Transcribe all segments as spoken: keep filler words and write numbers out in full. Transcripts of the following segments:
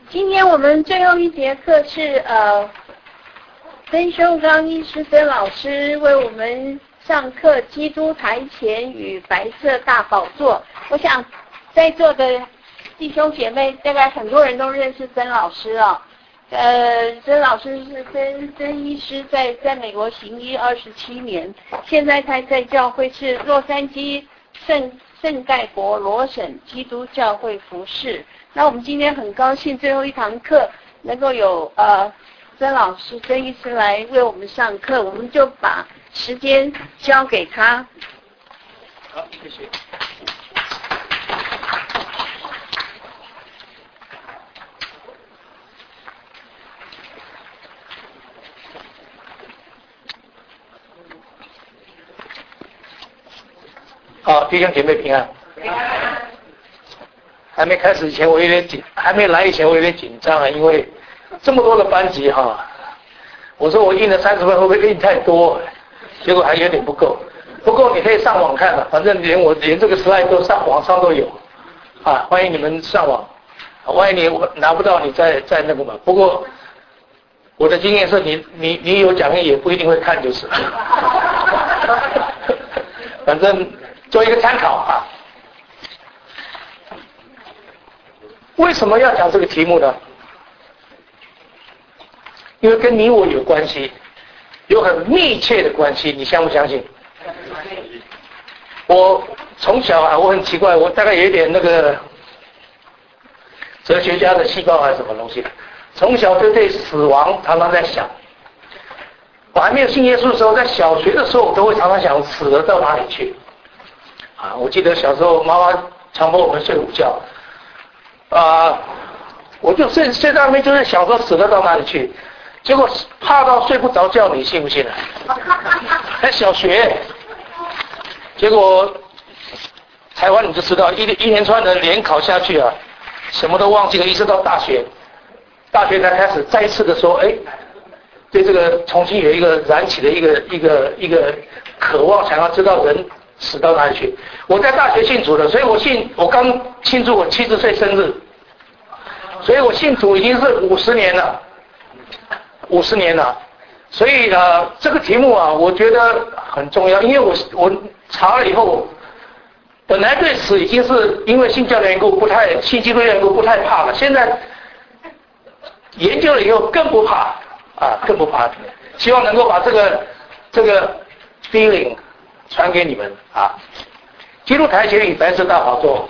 今天我们最后一节课是呃，曾修刚医师曾老师为我们上课《基督台前与白色大宝座》。我想在座的弟兄姐妹大概很多人都认识曾老师哦。呃，曾老师是曾曾医师在在美国行医二十七年，现在他在教会是洛杉矶圣圣盖博罗省基督教会服侍。那我们今天很高兴最后一堂课能够有呃曾老师曾医师来为我们上课，我们就把时间交给他。 好，谢谢。好，弟兄姐妹平安。平安。还没开始以前，我有点紧；还没来以前，我有点紧张啊，因为这么多的班级哈。我说我印了三十份，会不会印太多？结果还有点不够。不够你可以上网看了，反正连我连这个 slide 都上网上都有啊，欢迎你们上网。万一你拿不到，你再再那个嘛。不过我的经验是你你你有讲义也不一定会看，就是了。反正做一个参考啊。为什么要讲这个题目呢？因为跟你我有关系，有很密切的关系，你相不相信？我从小啊，我很奇怪，我大概有一点那个哲学家的细胞还是什么东西，从小就对死亡常常在想。我还没有信耶稣的时候，在小学的时候，我都会常常想死了到哪里去。啊，我记得小时候妈妈强迫我们睡午觉，啊，我就睡睡到那边就是想说死了到哪里去，结果怕到睡不着觉，你信不信啊？在小学，结果台湾你就知道一一连串的联考下去啊，什么都忘记了，一直到大学，大学才开始再一次的说，哎，对这个重新有一个燃起的一个一个一个渴望，想要知道人死到哪里去。我在大学信主的，所以我信我刚庆祝我七十岁生日，所以我信主已经是五十年了，五十年了。所以呃，这个题目啊，我觉得很重要，因为我我查了以后，本来对死已经是因为信教的缘故不太信基督的缘故不太怕了，现在研究了以后更不怕啊，更不怕。希望能够把这个这个 feeling 传给你们啊。基督台前与白色大宝座。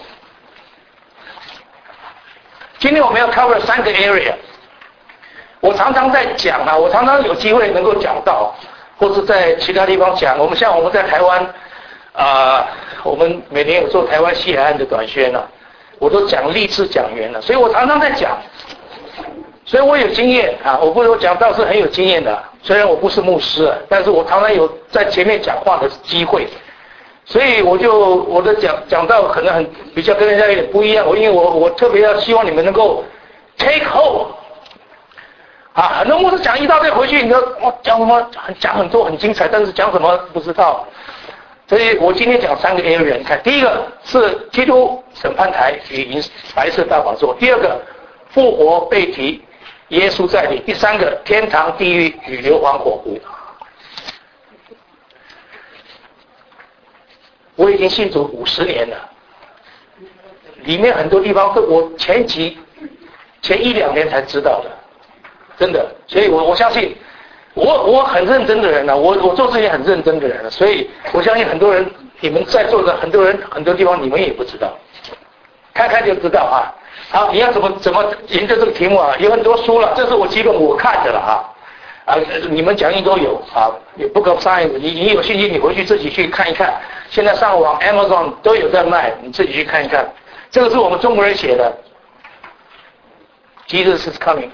今天我们要 cover 三个 area。我常常在讲啊，我常常有机会能够讲到，或是在其他地方讲。我们像我们在台湾，啊、呃，我们每年有做台湾西海岸的短宣啊，我都讲励志讲员了，所以我常常在讲，所以我有经验啊，我不是说讲道是很有经验的，虽然我不是牧师啊，但是我常常有在前面讲话的机会，所以我就我的讲讲道可能很比较跟人家有点不一样，我因为我我特别要希望你们能够 take hold。啊，很多牧师讲一大堆回去，你说我讲什么？讲很多很精彩，但是讲什么不知道。所以我今天讲三个 area， 你看，第一个是基督审判台与银白色大宝座，第二个复活被提，耶稣在里，第三个天堂地狱与硫磺火湖。我已经信主五十年了，里面很多地方是我前几前一两年才知道的。真的，所以我我相信，我我很认真的人了、啊，我我做事情很认真的人了、啊，所以我相信很多人，你们在座的很多人，很多地方你们也不知道，看看就知道啊。好，你要怎么怎么研究这个题目啊？有很多书了，这是我基本我看的了啊，啊，你们讲义都有啊，也不够 science， 你你有兴趣你回去自己去看一看，现在上网 Amazon 都有在卖，你自己去看一看。这个是我们中国人写的 ，Jesus is coming。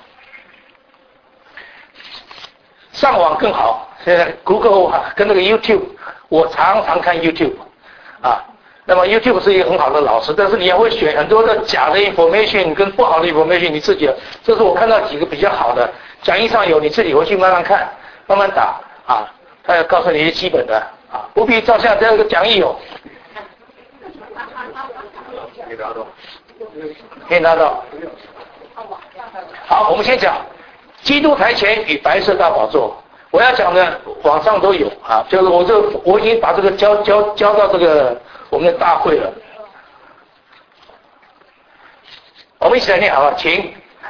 上网更好，现在 Google 啊，跟那个 YouTube， 我常常看 YouTube， 啊，那么 YouTube 是一个很好的老师，但是你也会选很多的假的 information 跟不好的 information， 你自己，这是我看到几个比较好的，讲义上有，你自己回去慢慢看，慢慢打啊，他要告诉你一些基本的啊，不必照相，这个讲义有，可以拿到，可以拿到。 好，我们先讲基督台前与白色大宝座。我要讲的网上都有啊，就是我这我已经把这个交交交到这个我们的大会了。我们一起来念好了，请。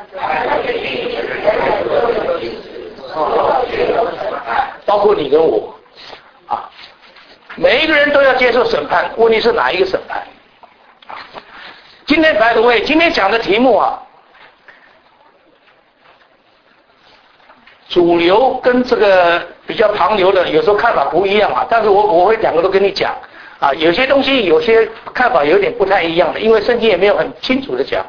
包括你跟我啊，每一个人都要接受审判，问题是哪一个审判？今天by the way，今天讲的题目啊，主流跟这个比较旁流的有时候看法不一样啊，但是我我会两个都跟你讲啊，有些东西有些看法有点不太一样的，因为圣经也没有很清楚的讲。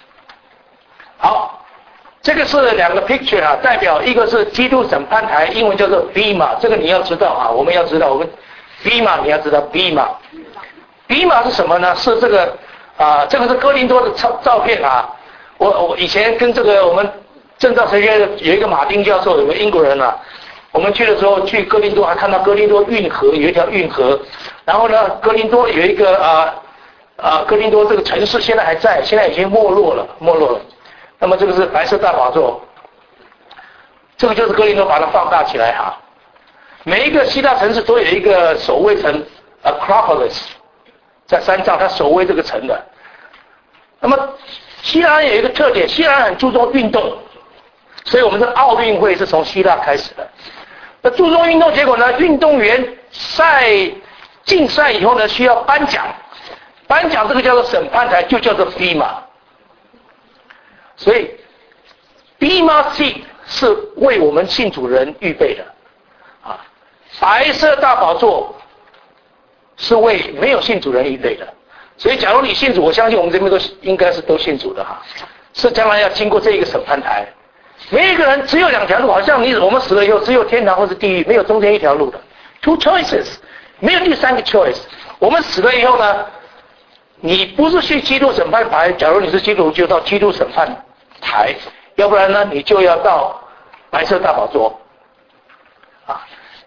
好，这个是两个 picture 啊，代表一个是基督审判台，英文叫做 bema， 这个你要知道啊，我们要知道，我们 bema 你要知道 bema，bema 是什么呢？是这个啊、呃，这个是哥林多的照照片啊。我我以前跟这个我们正道神学院有一个马丁教授，有个英国人啊，我们去的时候去哥林多，还看到哥林多运河有一条运河，然后呢，哥林多有一个啊啊、呃，哥林多这个城市现在还在，现在已经没落了，没落了。那么这个是白色大宝座，这个就是哥林多，把它放大起来哈。每一个希腊城市都有一个守卫城 Acropolis， 在山上，它守卫这个城的。那么希腊有一个特点，希腊很注重运动，所以我们的奥运会是从希腊开始的。那注重运动，结果呢，运动员赛竞赛以后呢，需要颁奖，颁奖这个叫做审判台，就叫做 bema。所以 bema seat 是为我们信主人预备的啊，白色大宝座是为没有信主人预备的。所以假如你信主，我相信我们这边都应该是都信主的哈，是将来要经过这一个审判台。每一个人只有两条路，好像你我们死了以后只有天堂或是地狱，没有中间一条路的 two choices， 没有第三个 choice。我们死了以后呢，你不是去基督审判台，假如你是基督徒就到基督审判台，要不然呢你就要到白色大宝座啊。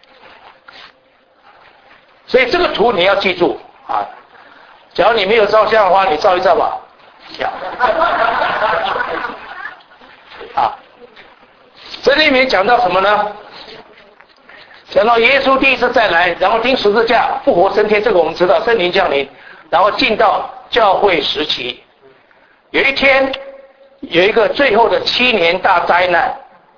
所以这个图你要记住啊，假如你没有照相的话，你照一照吧。啊，这里面讲到什么呢？讲到耶稣第一次再来，然后钉十字架复活升天，这个我们知道，圣灵降临，然后进到教会时期。有一天有一个最后的七年大灾难。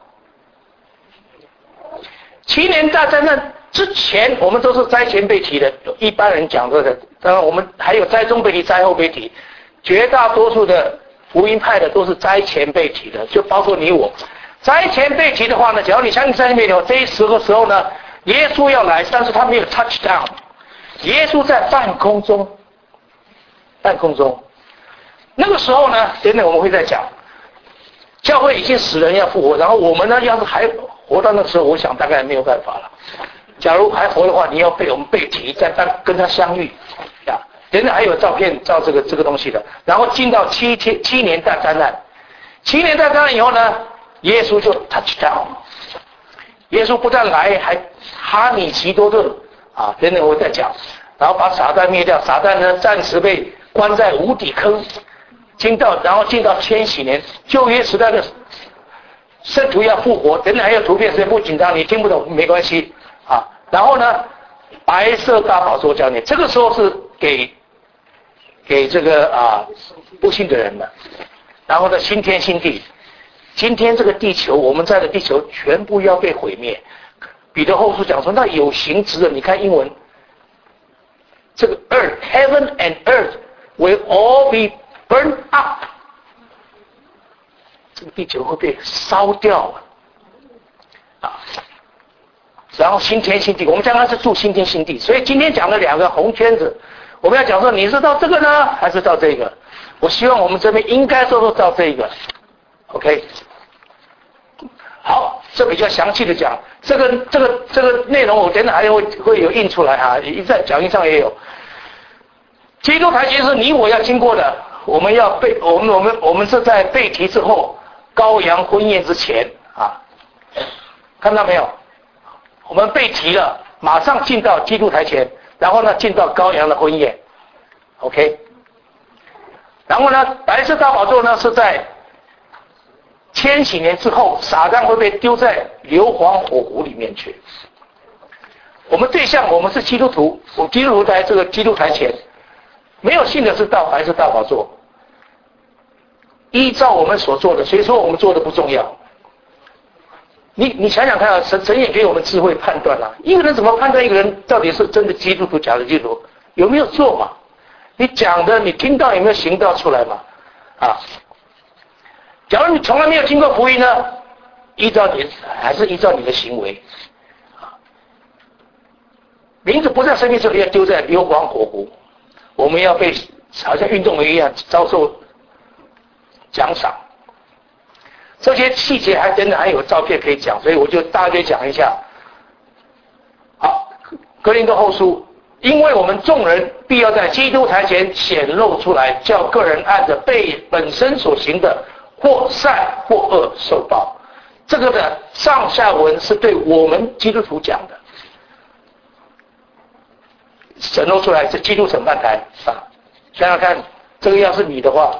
七年大灾难之前我们都是灾前被提的，一般人讲这个，当然我们还有灾中被提，灾后被提，绝大多数的福音派的都是灾前被提的，就包括你我。灾前被提的话呢，只要你相信灾前被提，这一时个时候呢，耶稣要来，但是他没有 touch down， 耶稣在半空中，半空中，那个时候呢，等等我们会再讲，教会已经死人要复活，然后我们呢，要是还活到那个时候，我想大概没有办法了。假如还活的话，你要被我们被提，再跟他相遇，呀，等等还有照片照这个这个东西的，然后进到七天七年大灾难，七年大灾难以后呢，耶稣就 touch down， 耶稣不但来，还哈米奇多顿啊，等等我再讲，然后把撒旦灭掉，撒旦呢暂时被关在无底坑，进到然后进到千禧年旧约时代的圣徒要复活，等等还有图片，所以不紧张，你听不懂没关系啊。然后呢，白色大宝座教你，这个时候是给给这个啊不信的人的。然后呢，新天新地，今天这个地球，我们在的地球全部要被毁灭。彼得后书讲说，那有形质的，你看英文，这个 earth heaven and earth will all be burned up， 这个地球会被烧掉啊。然后新天新地，我们将来是住新天新地，所以今天讲的两个红圈子，我们要讲说你是到这个呢，还是到这个？我希望我们这边应该说是到这个 ，OK。好，这比较详细的讲，这个这个这个内容我等等还会会有印出来啊，在讲义上也有。基督台前是你我要经过的，我们要被我们我们我们是在被提之后，羔羊婚宴之前啊，看到没有？我们被提了，马上进到基督台前，然后呢进到羔羊的婚宴 ，OK。然后呢，白色大宝座呢是在千禧年之后，撒旦会被丢在硫磺火湖里面去。我们对象，我们是基督徒，我基督徒在这个基督台前，没有信的是到还是大宝座，依照我们所做的，谁说我们做的不重要？你你想想看啊，神神也给我们智慧判断啊，一个人怎么判断一个人到底是真的基督徒假的基督徒？有没有做嘛？你讲的你听到有没有行道出来嘛？啊，假如你从来没有听过福音呢，依照你还是依照你的行为，啊，名字不在生命册里，要丢在硫磺火湖，我们要被好像运动员一样遭受奖赏。这些细节还真的还有照片可以讲，所以我就大约讲一下。好，哥林多后书，因为我们众人必要在基督台前显露出来，叫个人按着被本身所行的，或善或恶受报。这个的上下文是对我们基督徒讲的，显露出来是基督审判台啊。想想看，这个要是你的话。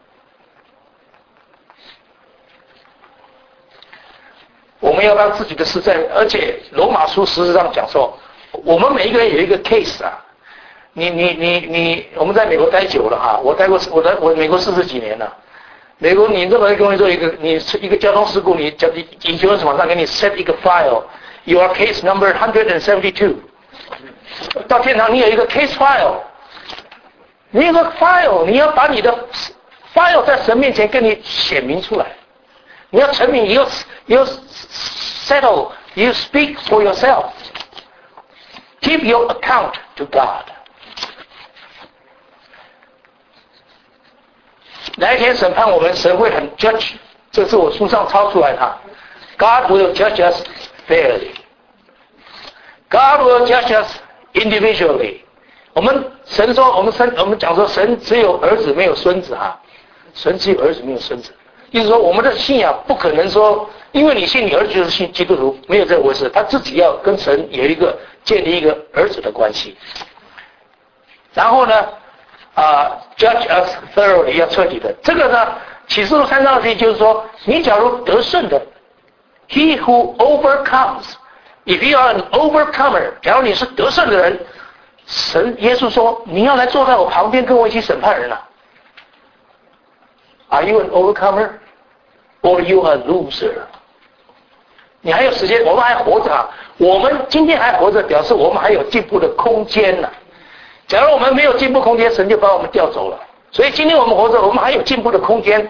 我们要让自己的事在，而且罗马书实质上讲说，我们每一个人有一个 case 啊，你你你你，我们在美国待久了哈，我待过，我在我美国四十几年了，美国你任何一个东西做一个，你一个交通事故，你叫你引擎网上给你 set 一个 file，your case number one hundred seventy-two， 到天堂你有一个 case file， 你有个 file， 你要把你的 file 在神面前跟你显明出来。你要成名 you, you settle, you speak for yourself. Give your account to God. 哪一天审判我们，神会很 judge， 这是我书上抄出来的。God will judge us fairly. God will judge us individually. 我们神说，我们神我们讲说，神只有儿子没有孙子哈，神只有儿子没有孙子。意思说，我们的信仰不可能说，因为你信你儿子就是信基督徒，没有这回事。他自己要跟神有一个建立一个儿子的关系。然后呢，啊、uh, ，judge us thoroughly 要彻底的。这个呢，启示录三章题就是说，你假如得胜的 ，he who overcomes，if you are an overcomer， 假如你是得胜的人，神耶稣说，你要来坐在我旁边，跟我一起审判人啊。Are you an overcomer, or you a loser? 你还有时间，我们还活着啊！我们今天还活着，表示我们还有进步的空间呢、啊。假如我们没有进步空间，神就把我们调走了。所以今天我们活着，我们还有进步的空间。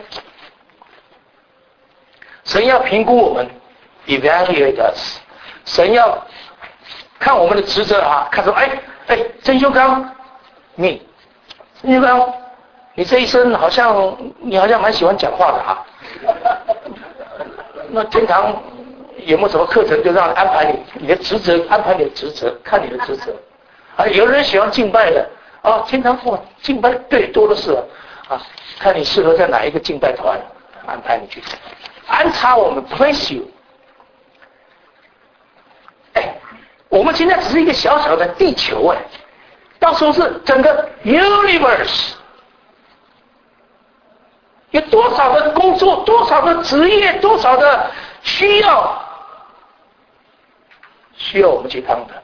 神要评估我们 ，evaluate us。神要看我们的职责啊，看说，哎哎，曾修刚，你，曾修刚。你这一生好像你好像蛮喜欢讲话的哈、啊，那天堂有没有什么课程就让安排你你的职责，安排你的职责，看你的职责啊。有人喜欢敬拜的啊，天堂哇敬拜对多的是了啊，看你适合在哪一个敬拜团，安排你去安插我们 place you。哎，我们现在只是一个小小的地球哎，到时候是整个 universe。有多少的工作，多少的职业，多少的需要，需要我们去看的。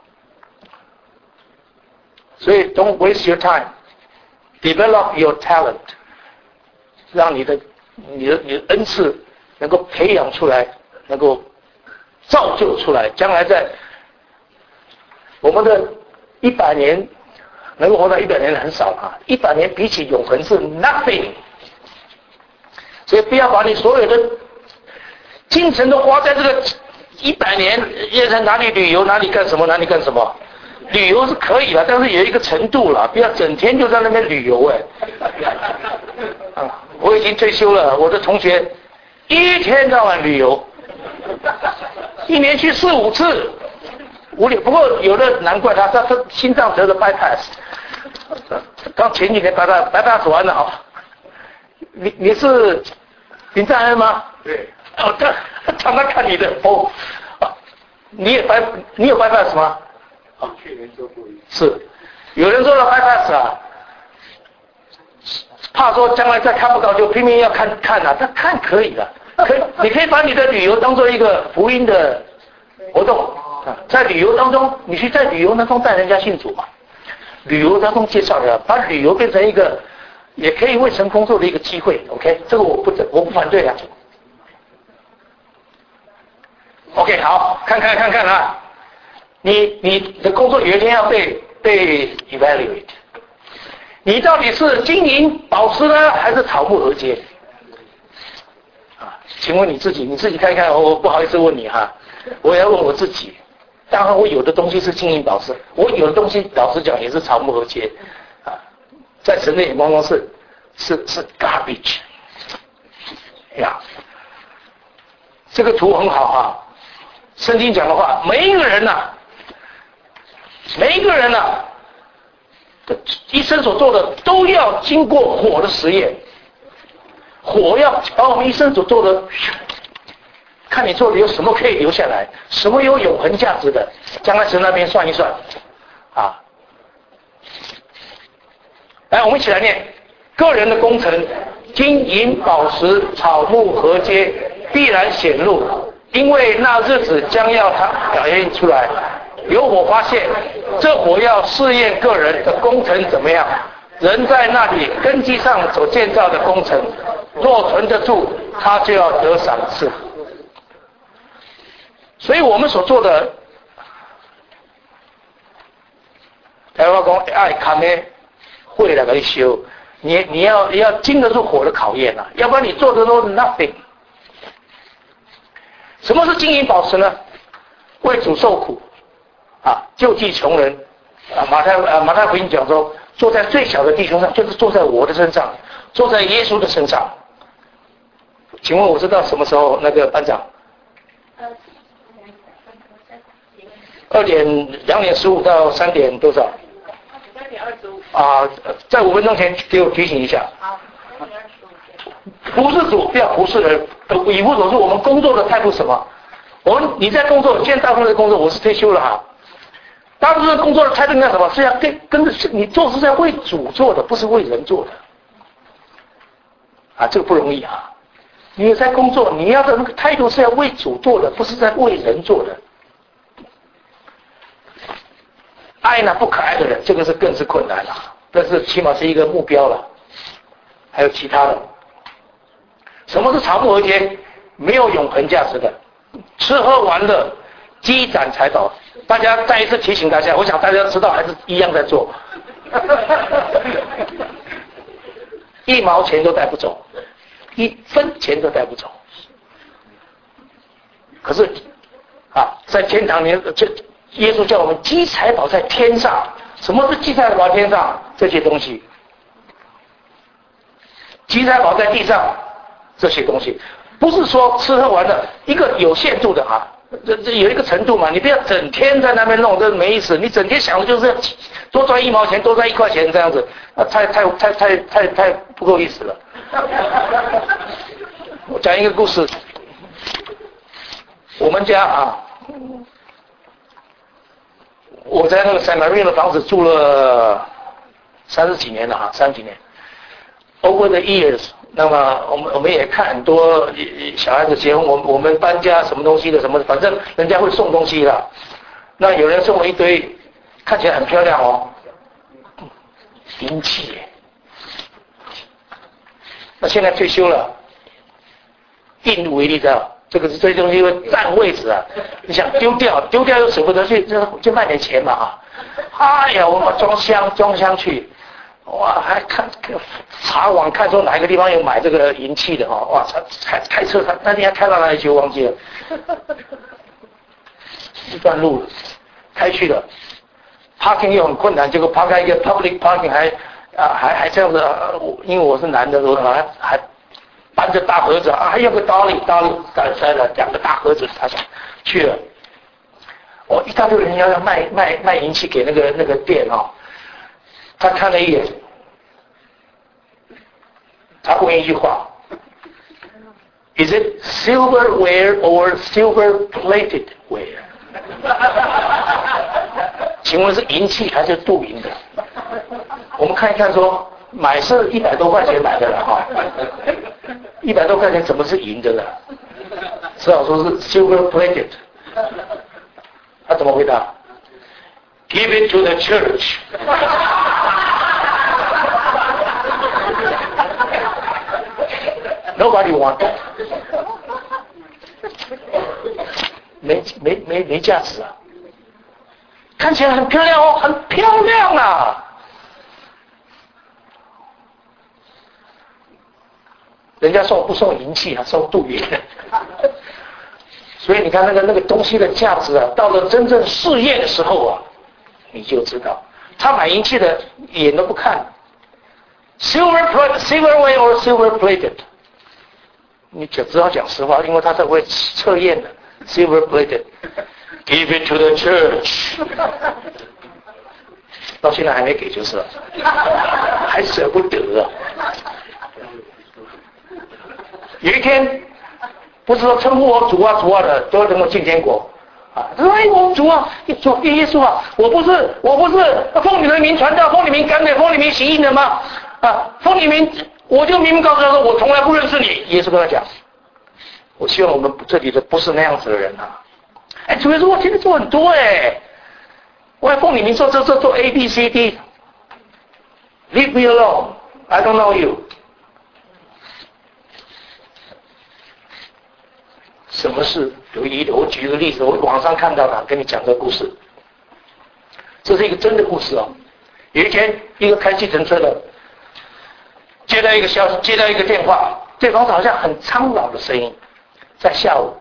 所以 don't waste your time, develop your talent， 让你的你的你的恩赐能够培养出来，能够造就出来，将来在我们的一百年能够活到一百年的很少啊，一百年比起永恒是 nothing。所以不要把你所有的精神都花在这个一百年，要在哪里旅游，哪里干什么，哪里干什么。旅游是可以了，但是有一个程度了，不要整天就在那边旅游哎。啊，我已经退休了，我的同学一天到晚旅游，一年去四五次，无聊。不过有的难怪他，他他心脏得了 bypass， 刚前几年把他 bypass 完了啊。你你是林占恩吗？对。哦，他常常看你的哦，啊，你也拜，你有 bypass 吗？啊，去年做过一次。是，有人做了 bypass 啊，怕说将来再看不到，就拼命要看看啊，他看可以的， 可你可以把你的旅游当做一个福音的活动啊，在旅游当中，你去在旅游当中带人家信主嘛，旅游当中介绍的，把旅游变成一个也可以为神工作的一个机会 ，OK， 这个我不我不反对的。OK， 好，看看看看啊，你你的工作有一天要被被 evaluate， 你到底是经营宝石呢，还是草木合接？啊，请问你自己，你自己看一看，我不好意思问你哈，我也要问我自己。当然，我有的东西是经营宝石，我有的东西老实讲也是草木合接，啊，在神的眼光中是是是 garbage， 呀，这个图很好啊。圣经讲的话，每一个人呐、啊，每一个人呐、啊，一生所做的都要经过火的实验，火要把我们一生所做的，看你做的有什么可以留下来，什么有永恒价值的，将来神那边算一算，啊，来，我们一起来念：个人的工程，金银宝石、草木合接，必然显露。因为那日子将要它表现出来，有火发现，这火要试验个人的工程怎么样。人在那里根基上所建造的工程，若存得住，他就要得赏赐。所以我们所做的，台湾讲爱看呢，会来给你修，你你要要经得住火的考验啊，要不然你做的都 nothing。什么是金银宝石呢？为主受苦，啊，救济穷人，啊，马太啊马太福音讲说，坐在最小的弟兄上，就是坐在我的身上，坐在耶稣的身上。请问我知道什么时候那个班长？二点两点十五到三点多少？三点二十五。啊，在五分钟前给我提醒一下。好。服侍主不要服侍人，以弗所书我们工作的态度是什么？我们你在工作，现在大部分的工作我是退休了哈，大部分工作的态度干什么？是要跟跟着你做，是要为主做的，不是为人做的。啊，这个不容易啊！你在工作，你要的那个态度是要为主做的，不是在为人做的。爱呢不可爱的人，这个是更是困难了，但是起码是一个目标了。还有其他的。什么是草木合接？没有永恒价值的，吃喝玩乐，积攒财宝。大家再一次提醒大家，我想大家知道还是一样在做，一毛钱都带不走，一分钱都带不走。可是啊，在天堂里，这耶稣叫我们积财宝在天上。什么是积财宝在天上？这些东西，积财宝在地上。这些东西不是说吃喝玩乐一个有限度的啊，这这有一个程度嘛，你不要整天在那边弄，这没意思。你整天想的就是多赚一毛钱，多赚一块钱这样子，那太太太太太太不够意思了。我讲一个故事，我们家啊，我在那个San Marino的房子住了三十几年了哈，三十几年。Over the years。那么我们我们也看很多小孩子结婚，我我们搬家什么东西的什么，反正人家会送东西的。那有人送了一堆，看起来很漂亮哦，银器。那现在退休了，印度为例的，这个是这些东西会占位置啊。你想丢掉，丢掉又舍不得去，就就卖点钱嘛啊。哎呀，我们装箱装箱去。哇，还看查网看说哪一个地方有买这个银器的哦，哇，开开车他那天还开到哪里去我忘记了，一段路开去了 ，parking 又很困难，结果 park 在一个 public parking 还啊还还这样子、啊，因为我是男的，我还还搬着大盒子啊，还有个 dolly dolly 带塞了两个大盒子，他想去了，我一大堆人要要卖卖卖银器给那个那个店哦。他看了一眼，他问一句话 ：Is it silverware or silver-plated ware？ 请问是银器还是镀银的？我们看一看说，买是一百多块钱买的了哈。 一百多块钱怎么是银的呢？只好说是 silver plated。他怎么回答 ？Give it to the church 。Nobody want that。没没没没价值啊！看起来很漂亮哦，很漂亮啊！人家送不送银器啊，送镀银。所以你看那个那个东西的价值啊，到了真正试验的时候啊，你就知道，他买银器的眼都不看 ，silver plate, silverware or silver plated， 你只只好讲实话，因为他才会测验的 ，silver plated，give it to the church， 到现在还没给就是了，还舍不得啊。有一天，不是说称呼我主啊主啊的都能够进天国啊！他说：“哎，我主啊，主耶稣啊，我不是我不是奉你的名传道，奉你名赶鬼，奉你名行异能吗？啊，奉你名，我就明明告诉他说，我从来不认识你。”耶稣跟他讲：“我希望我们这里的不是那样子的人啊！哎，主耶稣，我今天做很多哎，我还奉你名做这这做 A B C D。Leave me alone, I don't know you。”什么是有一我举个例子，我网上看到的，跟你讲这个故事。这是一个真的故事哦。有一天，一个开计程车的接到一个消息，接到一个电话，对方好像很苍老的声音，在下午，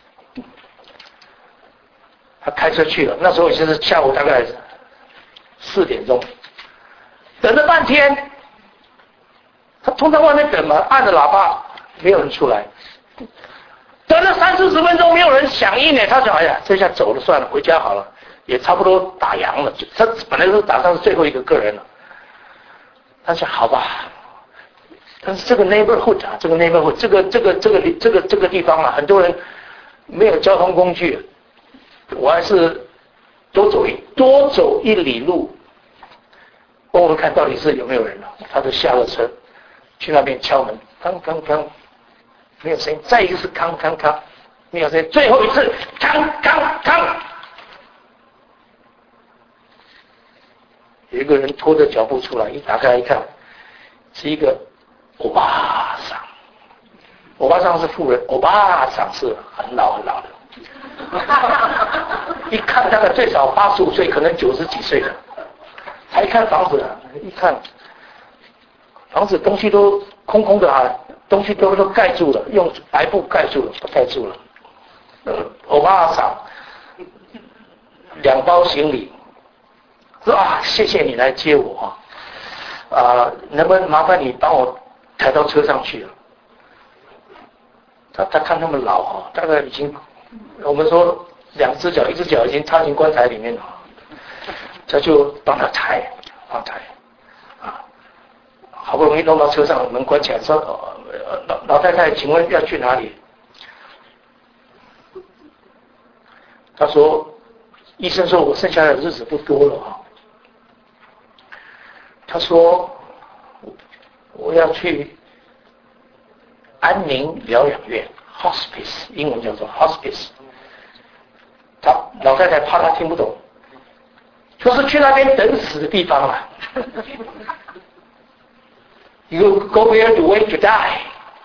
他开车去了。那时候已经是下午大概四点钟，等了半天，他通常外面等嘛，按着喇叭，没有人出来。等了三四十分钟，没有人响应呢。他想，哎呀，这下走了算了，回家好了，也差不多打烊了。他本来是打算是最后一个个人了。他想，好吧，但是这个 neighborhood 啊，这个 neighborhood， 这个这个这个这个这个地方啊，很多人没有交通工具，我还是多走一多走一里路，我们看到底是有没有人了。他就下了车，去那边敲门，刚刚刚。没有声音，再一个是康康康，没有声音，最后一次康康康，有一个人拖着脚步出来，一打开一看，是一个欧巴桑，欧巴桑是富人，欧巴桑是很老很老的，一看大概最少八十五岁，可能九十几岁的，他一看房子，一看房子东西都空空的啊。东西都都盖住了，用白布盖住了，盖住了。呃，欧巴桑两包行李，说啊，谢谢你来接我啊，啊，能不能麻烦你帮我抬到车上去了？他他看他们老啊，大概已经，我们说两只脚，一只脚已经插进棺材里面了，他就帮他抬，帮他抬。好不容易弄到车上，门关起来，说：“老老太太，请问要去哪里？”他说：“医生说我剩下的日子不多了啊。”他说：“我要去安宁疗养院 （hospice）， 英文叫做 hospice。”他老太太怕他听不懂，说是去那边等死的地方了。You go there to wait to die。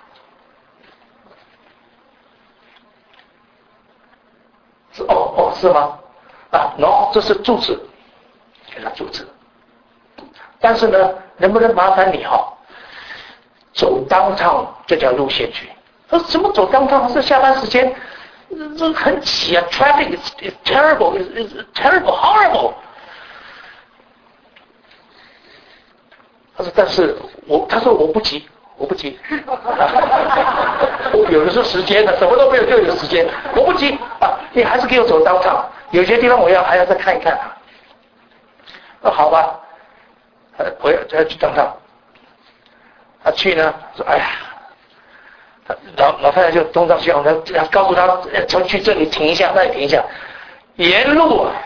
是哦哦是吗？啊 ，no， 这是住址，给他住址。但是呢，能不能麻烦你哈、哦，走downtown这条路线去？他说怎么走downtown？是下班时间，这很挤啊 ，traffic is, is terrible, is, is terrible, horrible。他说：“但是我，他说我不急，我不急。我有的是时间的，什么都没有就有时间，我不急啊！你还是给我走downtown，有些地方我要还要再看一看啊。那好吧，我要要去downtown。他去呢，说哎呀，老老太太就东张西望，他告诉他从去这里停一下，那里停一下，沿路啊，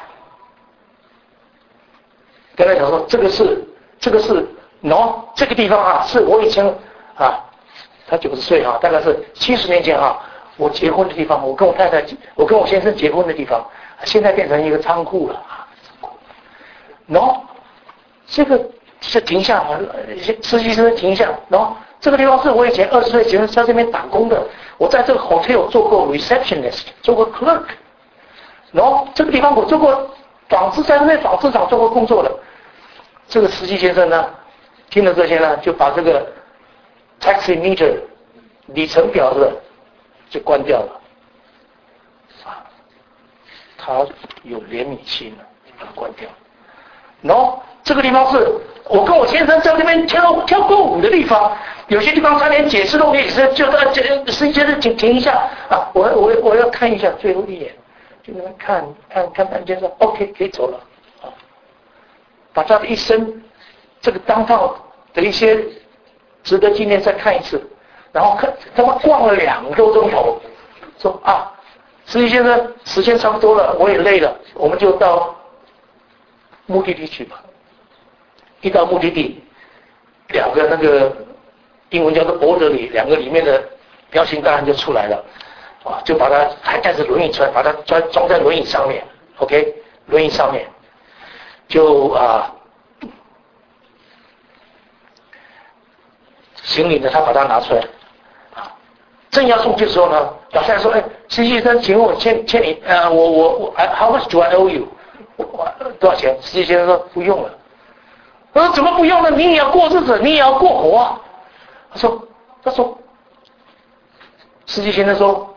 跟他讲说这个是这个是。”喏，这个地方啊，是我以前啊他九十岁哈，大概是七十年前哈，我结婚的地方，我跟我太太，我跟我先生结婚的地方，现在变成一个仓库了啊。然后这个是停下，司机车停下，然后这个地方是我以前二十岁前在这边打工的，我在这个 hotel 做过 receptionist， 做过 clerk， 然后这个地方我做过纺织，在那边纺织厂做过工作的。这个司机先生呢，听了这些呢，就把这个 taxi meter 里程表的就关掉了。啊，他有怜悯心了，把它关掉。然后这个地方是我跟我先生在那边跳跳过舞的地方，有些地方他连解释都可以，是就在这司机先生停停一下啊，我我我要看一下最后一眼，就那边看看看半天说 OK 可以走了。把他的一生这个当道的一些值得纪念再看一次，然后看他们逛了两个多钟头，说啊，司机先生时间差不多了，我也累了，我们就到目的地去吧。一到目的地，两个那个英文叫做 orderly， 两个里面的彪形大汉就出来了，啊，就把他还带着轮椅出来，把他装装在轮椅上面 ，OK， 轮椅上面。就啊，行李呢，他把它拿出来，啊，正要送去的时候呢，老太太说：“哎，司机先生，请问我欠欠你，呃，我我我 ，How much do I owe you？ 我多少钱？”司机先生说：“不用了。”我说：“怎么不用了？你也要过日子，你也要过活啊。”他说：“他说，司机先生说，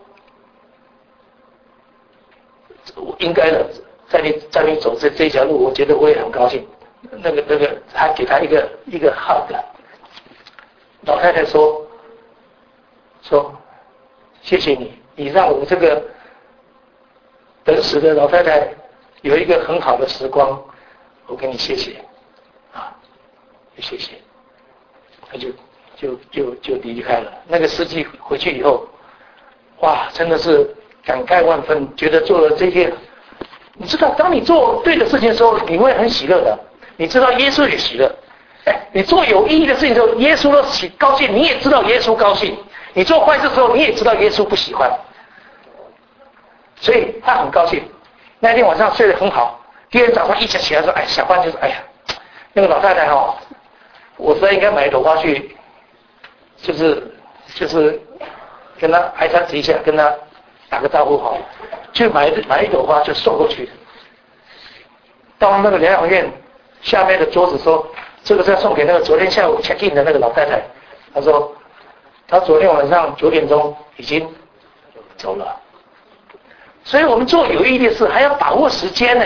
我应该的。”在你在你走这这一条路，我觉得我也很高兴。那个那个，还给他一个一个 hug。老太太说说谢谢你，你让我这个等死的老太太有一个很好的时光，我给你谢谢啊，谢谢。他就就就就离开了。那个司机回去以后，哇，真的是感慨万分，觉得做了这些。你知道，当你做对的事情的时候，你会很喜乐的。你知道耶稣也喜乐。哎，你做有意义的事情的时候，耶稣都喜高兴，你也知道耶稣高兴。你做坏事的时候，你也知道耶稣不喜欢。所以他很高兴。那天晚上睡得很好，第二天早上一起起来说：“哎，小关就说，哎呀，那个老太太哦，我实在应该买一朵花去，就是就是跟她挨她一下，跟她打个招呼好。”去买买一朵花就送过去，到那个疗养院下面的桌子说：“这个是要送给那个昨天下午 check in 的那个老太太。”他说：“他昨天晚上九点钟已经走了。”所以我们做有意义的事还要把握时间呢。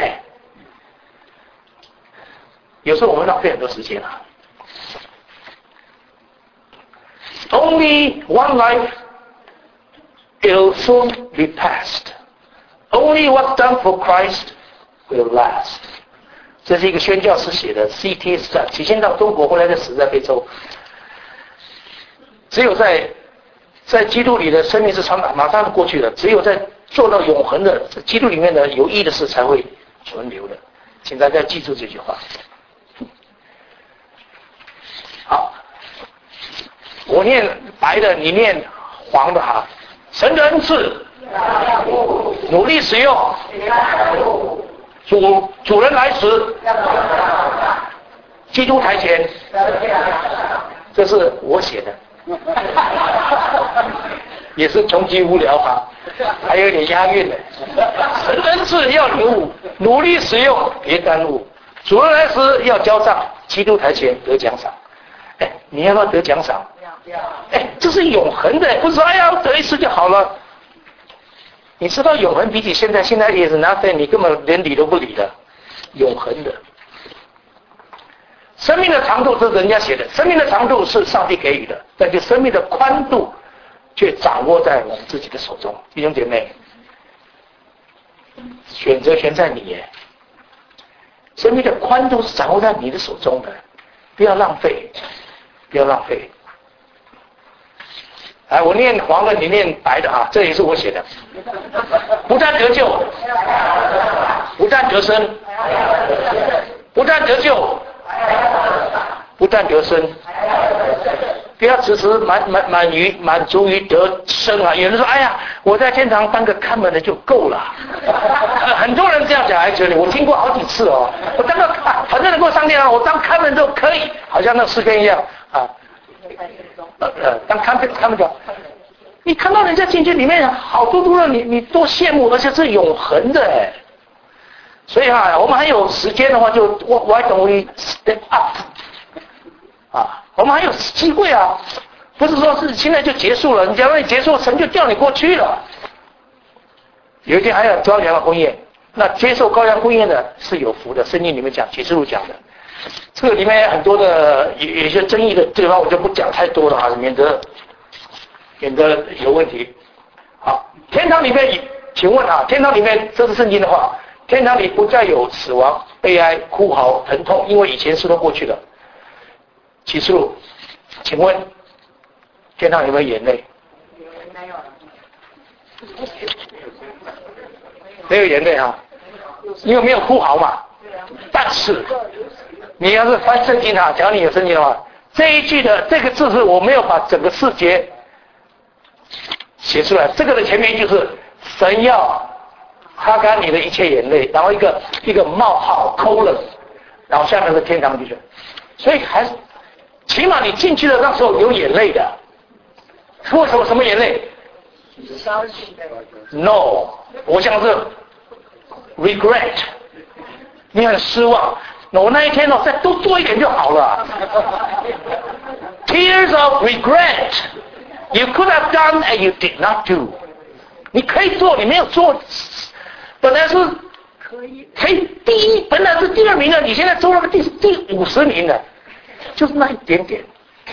有时候我们浪费很多时间啊。Only one life will soon be past.Only what's done for Christ will last。 这是一个宣教师写的 C T 史，起先到中国，后来在死在非洲。只有在在基督里的生命是长马上过去的，只有在做到永恒的基督里面的有益的事才会存留的。请大家记住这句话。好，我念白的，你念黄的哈。神的恩赐。努力使用，主主人来时，基督台前，这是我写的，也是穷极无聊哈，还有点押韵的。神恩赐要领悟，努力使用，别耽误。主人来时要交账，基督台前得奖赏。哎，你要不要得奖赏？哎，这是永恒的，不是哎呀得一次就好了。你知道永恒比起现在，现在也是 nothing， 你根本连理都不理的，永恒的。生命的长度是人家写的，生命的长度是上帝给予的，但是生命的宽度却掌握在我们自己的手中。弟兄姐妹，选择权在你耶，生命的宽度是掌握在你的手中的，不要浪费，不要浪费。哎，我念黄的，你念白的啊，这也是我写的。不但得救，不但得生，不但得救，不但得生， 不要只是满满满于满足于得生啊！有人说：“哎呀，我在天堂当个看门的就够了。”很多人这样讲，还觉得我听过好几次哦。我当个反正能够上天堂，我当看门都可以，好像那诗篇一样啊。呃呃，当看门看门讲，你看到人家进去里面好多多的，你你多羡慕，而且是永恒的哎。所以啊，我们还有时间的话就，就 why don't we step up 啊？我们还有机会啊，不是说是现在就结束了。你假如你结束，神就叫你过去了。有一天还有羔羊的婚宴，那接受羔羊婚宴的是有福的。圣经里面讲，启示录讲的，这个里面很多的有有些争议的地方，我就不讲太多了啊，免得免得有问题。好，天堂里面，请问啊，天堂里面这是圣经的话，天堂里不再有死亡、悲哀、哭嚎、疼痛，因为以前事都过去了。启示录，请问天堂有没有眼泪？ 没有。 没有眼泪啊，因为没有哭嚎嘛。但是你要是翻圣经啊，假如你有圣经的话，这一句的这个字是我没有把整个世节写出来，这个的前面就是神要擦干你的一切眼泪，然后一个一个冒号 colon， 然后下面是天堂地狱，所以还是起码你进去的那时候有眼泪的。为什么？什么眼泪 ？No， 我想是 regret， 你很失望。我那一天哦，再多做一点就好了。Tears of regret， you could have done and you did not do。你可以做，你没有做。本来是可以，可以第一，本来是第二名的，你现在做了个第第五十名的。就是那一点点。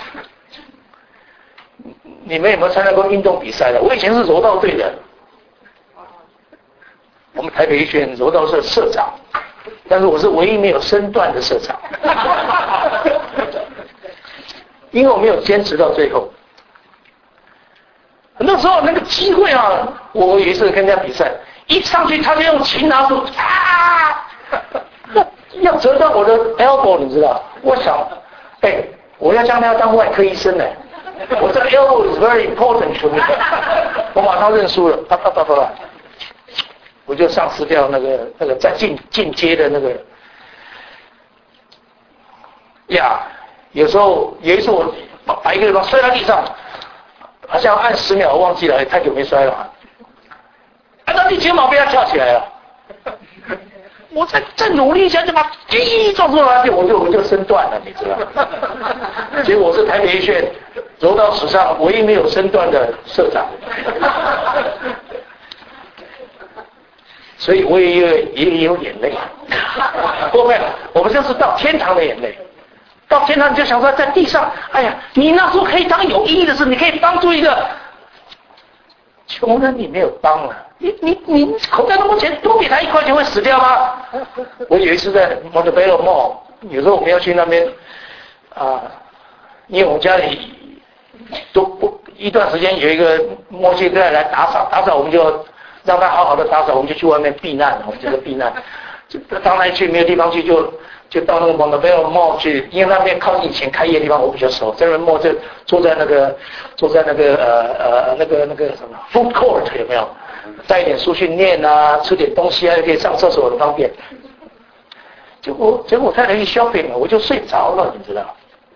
你们有没有参加过运动比赛的？我以前是柔道队的，我们台北医学院柔道社社长，但是我是唯一没有身段的社长，因为我没有坚持到最后。那时候那个机会啊，我有一次跟人家比赛，一上去他就用擒拿术啊，要折到我的 elbow， 你知道？我想。哎，我要将他当外科医生呢，我这个 elbow is very important to me， 我马上认输了，啪啪啪啪啪，我就丧失掉那个那个在进进阶的那个呀。有时候有一次我把一个地方摔到地上，好像按十秒，我忘记了，太久没摔了，按到第九秒被他跳起来了。我再再努力一下，就把滴撞出来，我就我就身断了，你知道？结果我是台北医学院柔道史上唯一没有身断的社长，所以我也有也有眼泪。后面我们这是到天堂的眼泪，到天堂你就想说在地上，哎呀，你那时候可以当有意义的事，你可以帮助一个穷人，你没有帮了。你你你口袋那么多钱，多给他一块钱会死掉吗？我有一次在 Montebello Mall， 有时候我们要去那边啊，因为我们家里都不一段时间有一个墨西哥人来打扫，打扫我们就让他好好的打扫，我们就去外面避难，我们这个避难，就当然去没有地方去就。就到那个 Montebello Mall 去，因为那边靠近以前开业的地方我比较熟。在那 Mall 就坐在那个坐在那个呃呃那个那个什么 food court 有没有？带一点书去念啊，吃点东西啊，又可以上厕所很方便。结果结果我太太去 shopping 了，我就睡着了，你知道？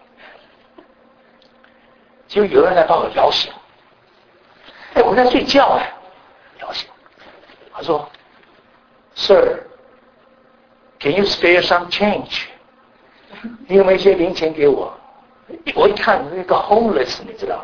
结果有人来把我摇醒，哎，我在睡觉哎，摇醒，他说 ，Sir。Can you spare some change？ 你有没有一些零钱给我？我一看那个 homeless， 你知道？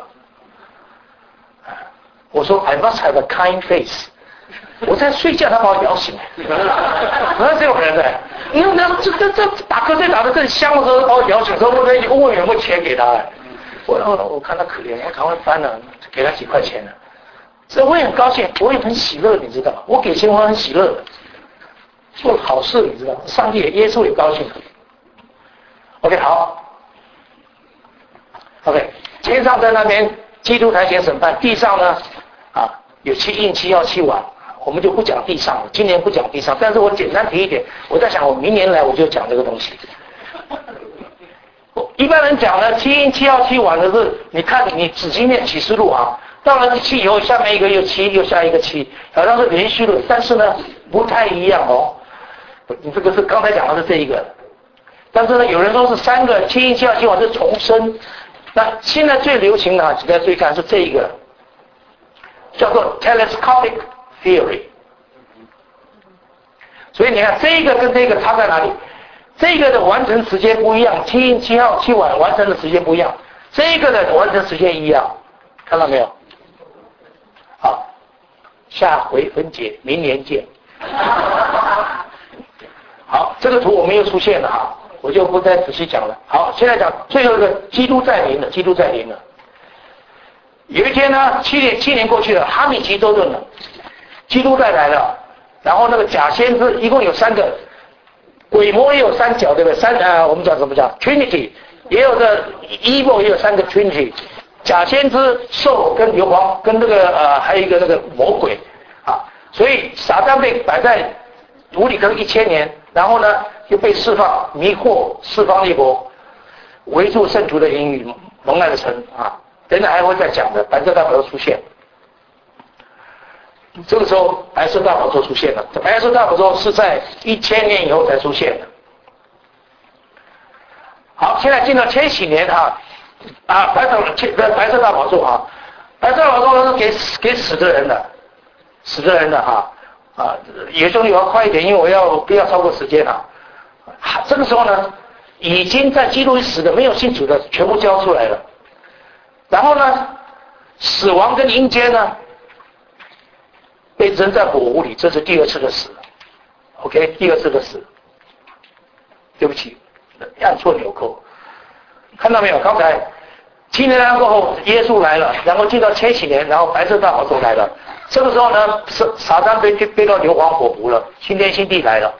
我说 I must have a kind face。我在睡觉，他把我摇醒。哪有这种人呢？因为那这这这打瞌睡打得更香的时候，把我摇醒，说我可以问有没有钱给他。我我我看他可怜，我赶快翻了，给他几块钱了。所以我也很高兴，我也很喜乐，你知道？我给钱我很喜乐的。做好事，你知道，上帝也耶稣也高兴。OK， 好。OK， 天上在那边，基督台前审判，地上呢，啊，有七印七曜七王，我们就不讲地上了，今年不讲地上，但是我简单提一点，我在想，我明年来我就讲这个东西。 一般人讲呢，七阴七号七晚的是，你看你仔细念启示录啊，到了七以后，下面一个又七，又下一个七，好像是连续的，但是呢不太一样哦。你这个是刚才讲的是这一个，但是呢有人说是三个七阴七号七晚是重生，那现在最流行的啊，大家注意看是这一个，叫做 telescopic theory。所以你看这个跟这个差在哪里？这个的完成时间不一样，七阴七号七晚完成的时间不一样，这个的完成时间一样，看到没有？好，下回分解，明年见。好，这个图我们又出现了哈，我就不再仔细讲了。好，现在讲最后一个，基督再临了，基督再临了。有一天呢，七年七年过去了，哈米奇州顿了，基督再来了，然后那个假先知一共有三个。鬼魔也有三角，对不对？三呃，我们讲什么叫 Trinity， 也有个 evil 也有三个 Trinity， 假先知、兽跟硫磺跟那个呃还有一个那个魔鬼啊，所以撒旦被摆在土里坑一千年，然后呢又被释放，迷惑四方列国，围住圣徒的言语，蒙难的城啊，等等还会再讲的，白色大宝座出现。这个时候白色大宝座出现了，白色大宝座是在一千年以后才出现的。好，现在进到千禧年哈，啊，白色白色大宝座啊，白色大宝座是给给死的人的，死的人的哈啊，也兄弟我要快一点，因为我要不要超过时间啊。这个时候呢，已经在基督里死的没有信主的全部交出来了，然后呢，死亡跟阴间呢？被扔在火湖里，这是第二次的死 ，OK， 第二次的死。对不起，按错纽扣，看到没有？刚才七年来过后，耶稣来了，然后进到千禧年，然后白色大宝座来了。这个时候呢，是撒旦被被到硫磺火湖了，新天新地来了。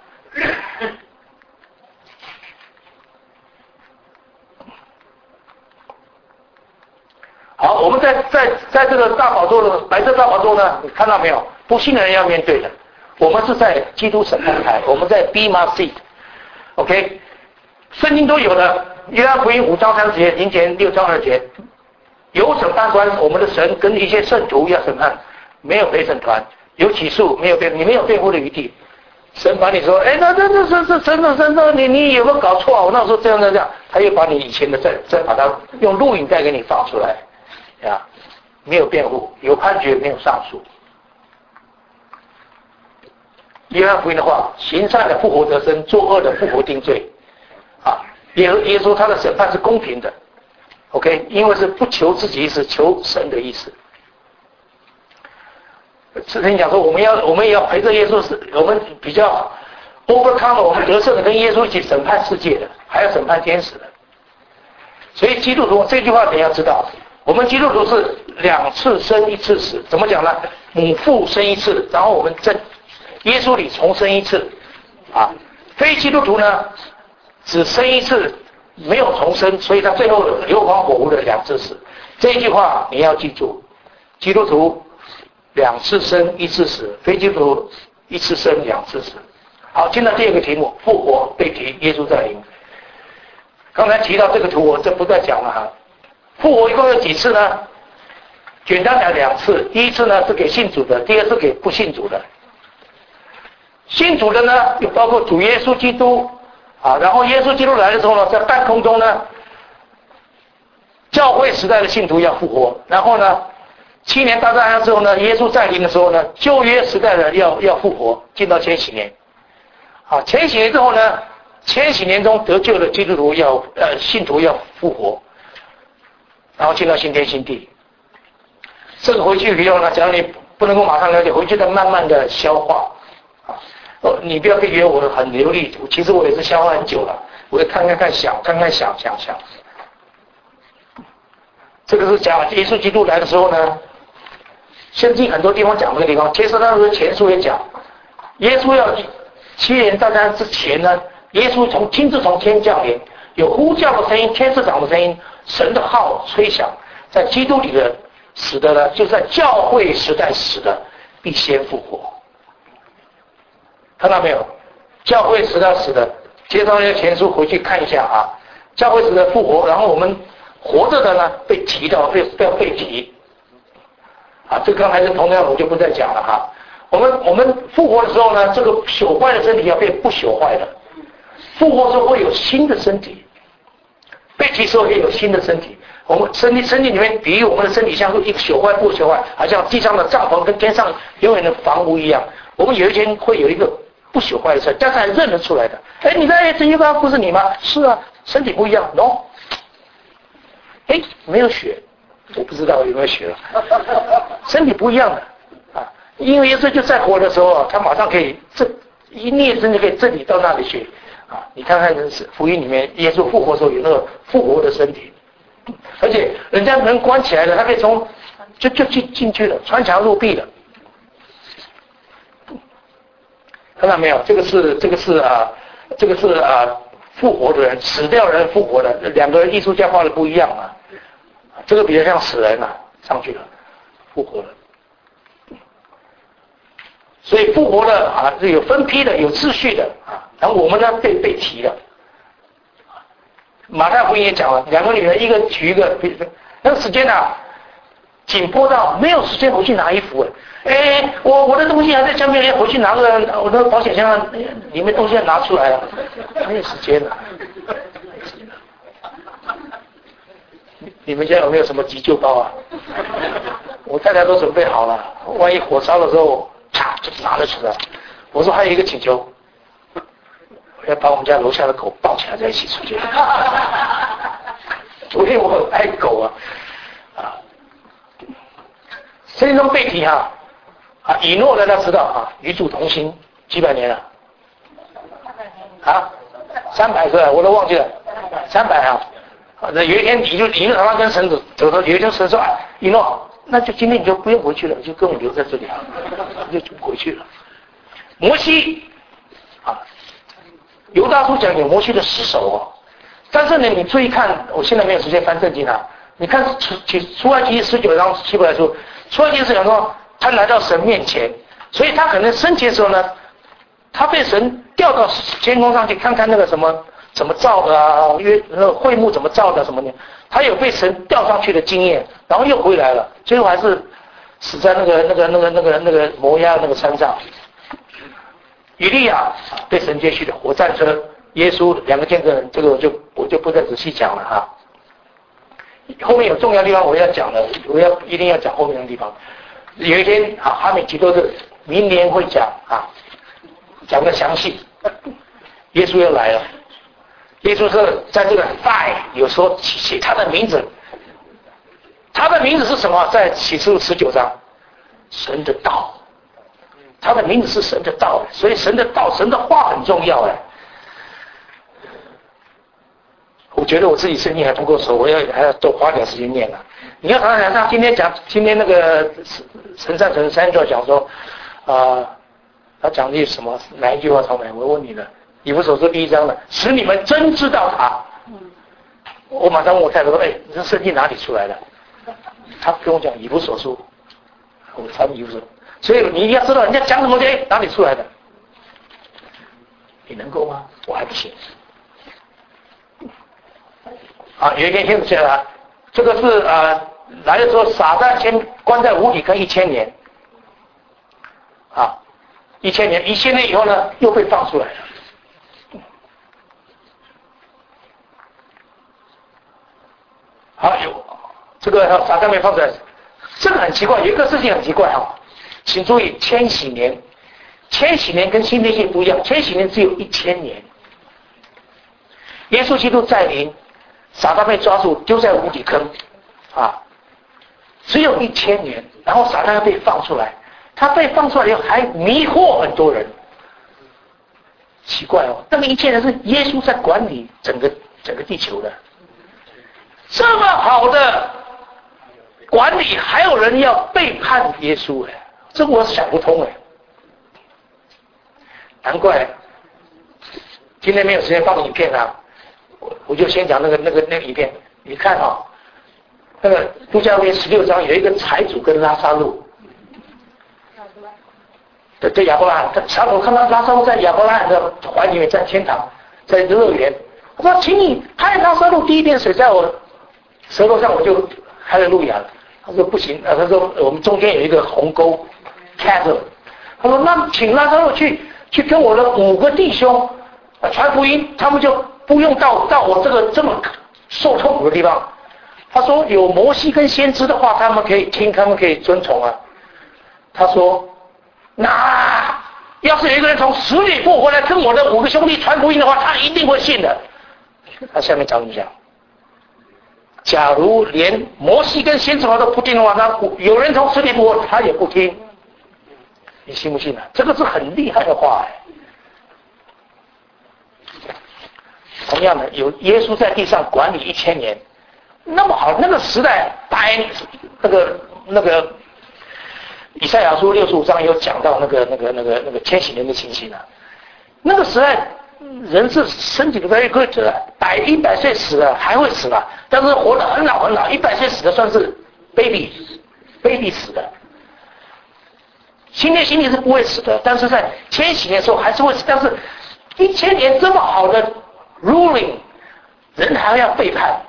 好，我们在在在这个大宝座的白色大宝座呢，你看到没有？不信的人要面对的，我们是在基督审判台，我们在 Bema Seat，OK， 圣经都有的，约翰福音五章三十节，林前六章二节，有审判官，我们的神跟一些圣徒要审判，没有陪审团，有起诉，没有辩，你没有辩护的余地。神把你说，哎，那这这这这神神神神，你你有没有搞错啊？我那时候这样这样这样，他又把你以前的再再把它用录影带给你放出来，呀，没有辩护，有判决，没有上诉。约翰福音的话，行善的复活得生，作恶的复活定罪。啊，耶耶稣他的审判是公平的 ，OK， 因为是不求自己意思，求神的意思。之前讲说，我们要我们也要陪着耶稣，是我们比较 overcome 我们得胜的，跟耶稣一起审判世界的，还要审判天使的。所以基督徒这句话你要知道，我们基督徒是两次生一次死，怎么讲呢？母父生一次，然后我们在耶稣里重生一次，啊，非基督徒呢只生一次，没有重生，所以他最后硫磺火湖的两次死。这一句话你要记住，基督徒两次生一次死，非基督徒一次生两次死。好，进到第二个题目，复活被提，耶稣再临。刚才提到这个图，我这不再讲了哈。复活一共有几次呢？简单讲两次，第一次呢是给信主的，第二次给不信主的。信主的呢，有包括主耶稣基督啊，然后耶稣基督来的时候呢，在半空中呢，教会时代的信徒要复活，然后呢，七年大战之后呢，耶稣再临的时候呢，旧约时代的要要复活，进到千禧年。啊，千禧年之后呢，千禧年中得救的基督徒要呃信徒要复活，然后进到新天新地。这个回去以后呢，假如你不能够马上了解，回去再慢慢的消化。哦，你不要以为我很流利，其实我也是消化很久了，我会看看看想，看看想想想。这个是讲耶稣基督来的时候呢，圣经很多地方讲这个地方，其实那时候前书也讲，耶稣要七年大战之前呢，耶稣从亲自从天降临，有呼叫的声音，天使长的声音，神的号吹响，在基督里的死的呢，就在教会时代死的，必先复活。看到没有？教会时代死的，接到那个前书回去看一下啊。 教会死的复活，然后我们活着的呢被提到，被不要被提。啊，这刚才是同样，我就不再讲了哈。我们我们复活的时候呢，这个朽坏的身体要变不朽坏的，复活之后会有新的身体，被提时候也有新的身体。我们身体身体里面比喻我们的身体像是一个朽坏不朽坏，好像地上的帐篷跟天上永远的房屋一样。我们有一天会有一个不朽坏的身体，但是还认得出来的。哎，你在这一个不是你吗？是啊，身体不一样 ，no。哎，没有血，我不知道有没有血了，身体不一样的啊。因为耶稣就在活的时候，他马上可以这一捏身就可以这里到那里去啊。你看看福音里面，耶稣复活的时候有那个复活的身体。而且人家门关起来了，他可以从就就进进去了，穿墙入壁了。看到没有？这个是这个是啊，这个是啊复活的人，死掉的人复活的，两个人艺术家画的不一样啊。这个比较像死人啊，上去了，复活了。所以复活的啊是有分批的，有秩序的啊。然后我们呢被被提了。马太福音也讲了，两个女人，一个娶一个，那个时间啊，紧迫到没有时间回去拿衣服。哎，我我的东西还在下面，要回去拿个我的保险箱里面东西要拿出来了，没有时间了。你们家有没有什么急救包啊？我太太都准备好了，万一火烧的时候，嚓就拿了出来。我说还有一个请求。我要把我们家楼下的狗抱起来在一起出去。昨天我很爱狗啊，啊，圣经中被提哈，啊，以诺大家知道啊，与主同行几百年了，啊，三百个我都忘记了，三百啊，啊，那有一天你就你就常常跟神走走到，有一天神说，啊，以诺，那就今天你就不用回去了，你就跟我留在这里啊，你就回去了。摩西，啊。犹大书讲有摩西的尸首哦，但是呢，你注意看，我现在没有时间翻圣经啊。你看出出埃及十九章希伯来书，出埃及是讲说他来到神面前，所以他可能生前的时候呢，他被神调到天空上去看看那个什么怎么造的啊，约那个会幕怎么造的什么的，他有被神调上去的经验，然后又回来了，最后还是死在那个那个那个那个那个摩押那个山上。以利亚被神接去的火战车，耶稣两个见证人，这个我就我就不再仔细讲了哈。后面有重要地方我要讲的，我要一定要讲后面的地方。有一天啊，哈美提多是明年会讲啊，讲得详细。耶稣又来了，耶稣是在这个在有时候写他的名字，他的名字是什么？在启示录十九章，神的道。他的名字是神的道，所以神的道、神的话很重要哎。我觉得我自己圣经还不够熟，我要还要多花点时间念了。你要想想，他今天讲，今天那个神善神三教讲说，啊、呃，他讲的什么？哪一句话超美？我问你了，以弗所书第一章的，使你们真知道他。我马上问我太太说，哎，你这圣经哪里出来的？他跟我讲以弗所书，我查以弗所。所以你一定要知道人家讲什么的，哎，哪里出来的？你能够吗？我还不行。啊，有一天天使下来，这个是啊，来的时候撒旦先关在无底坑一千年，啊，一千年，一千年以后呢，又被放出来了。好，有这个撒旦被放出来，这个很奇怪，有一个事情很奇怪哈、哦。请注意，千禧年，千禧年跟新天性不一样，千禧年只有一千年。耶稣基督再临，撒旦被抓住，丢在无底坑，啊，只有一千年，然后撒旦要被放出来，他被放出来以后还迷惑很多人，奇怪哦，那个一千年是耶稣在管理整个整个地球的，这么好的管理，还有人要背叛耶稣哎。这个我想不通哎，难怪今天没有时间放影片啊，我我就先讲那个那个那个影片。你看啊、哦，那个路加福音十六章有一个财主跟拉撒路，对对亚伯拉罕，他财主看到拉撒路在亚伯拉罕的怀里面，在天堂，在乐园， 我说，请你拍他舌头滴一点水在我舌头上，我就哈利路亚了。他说不行，呃，他说我们中间有一个鸿沟 chasm。他说那请拉撒路去去跟我的五个弟兄啊传福音，他们就不用到到我这个这么受痛苦的地方。他说有摩西跟先知的话，他们可以听，他们可以遵从啊。他说那要是有一个人从死里复活来跟我的五个兄弟传福音的话，他一定会信的。他下面讲一讲，假如连摩西跟先知话都不听的话，那有人从死里复活，他也不听。你信不信啊？这个是很厉害的话哎。同样的，有耶稣在地上管理一千年，那么好，那个时代，百那个那个以赛亚书六十五章有讲到那个那个那个那个千禧年的情形啊。那个时代人是身体不太会死，百一百岁死了还会死了，但是活得很老很老，一百岁死的算是 baby baby 死的。新年新年是不会死的，但是在千禧年的时候还是会死。但是一千年这么好的 ruling， 人还要背叛。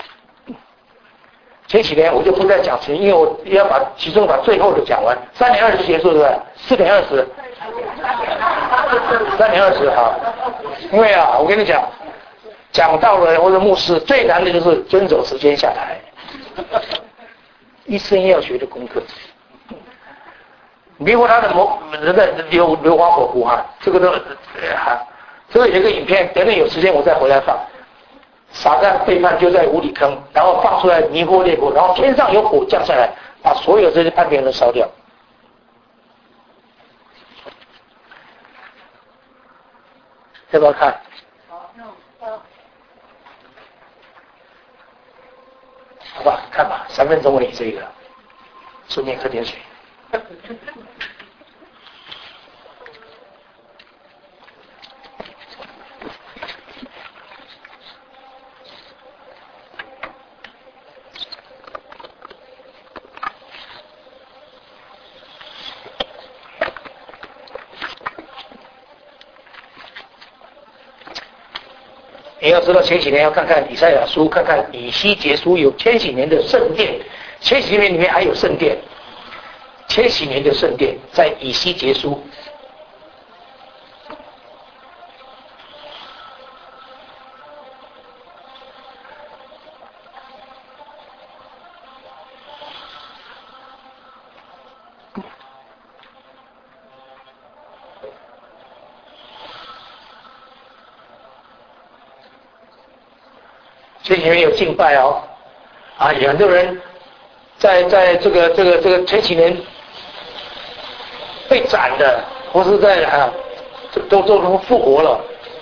千禧年我就不再讲前，因为我要把其中把最后的讲完。三点二十结束对不对？四点二十，三点二十好。因为啊，我跟你讲，讲到了我的牧师最难的就是遵守时间下台，一生要学的功课。迷惑他的魔人的硫硫磺火湖哈，这个都哈，这个有一个影片，等等有时间我再回来放。撒旦背叛就在无底坑，然后放出来迷惑列国，然后天上有火降下来，把所有这些叛变人烧掉。要不要看？好吧，看吧，三分钟而已，这个顺便喝点水。你要知道千禧年要看看以赛亚书，看看以西结书，有千禧年的圣殿，千禧年里面还有圣殿，千禧年的圣殿在以西结书。千禧年有敬拜哦，啊，有很多人在在这个这个这个千禧年被斩的，或是在啊都都都复活了。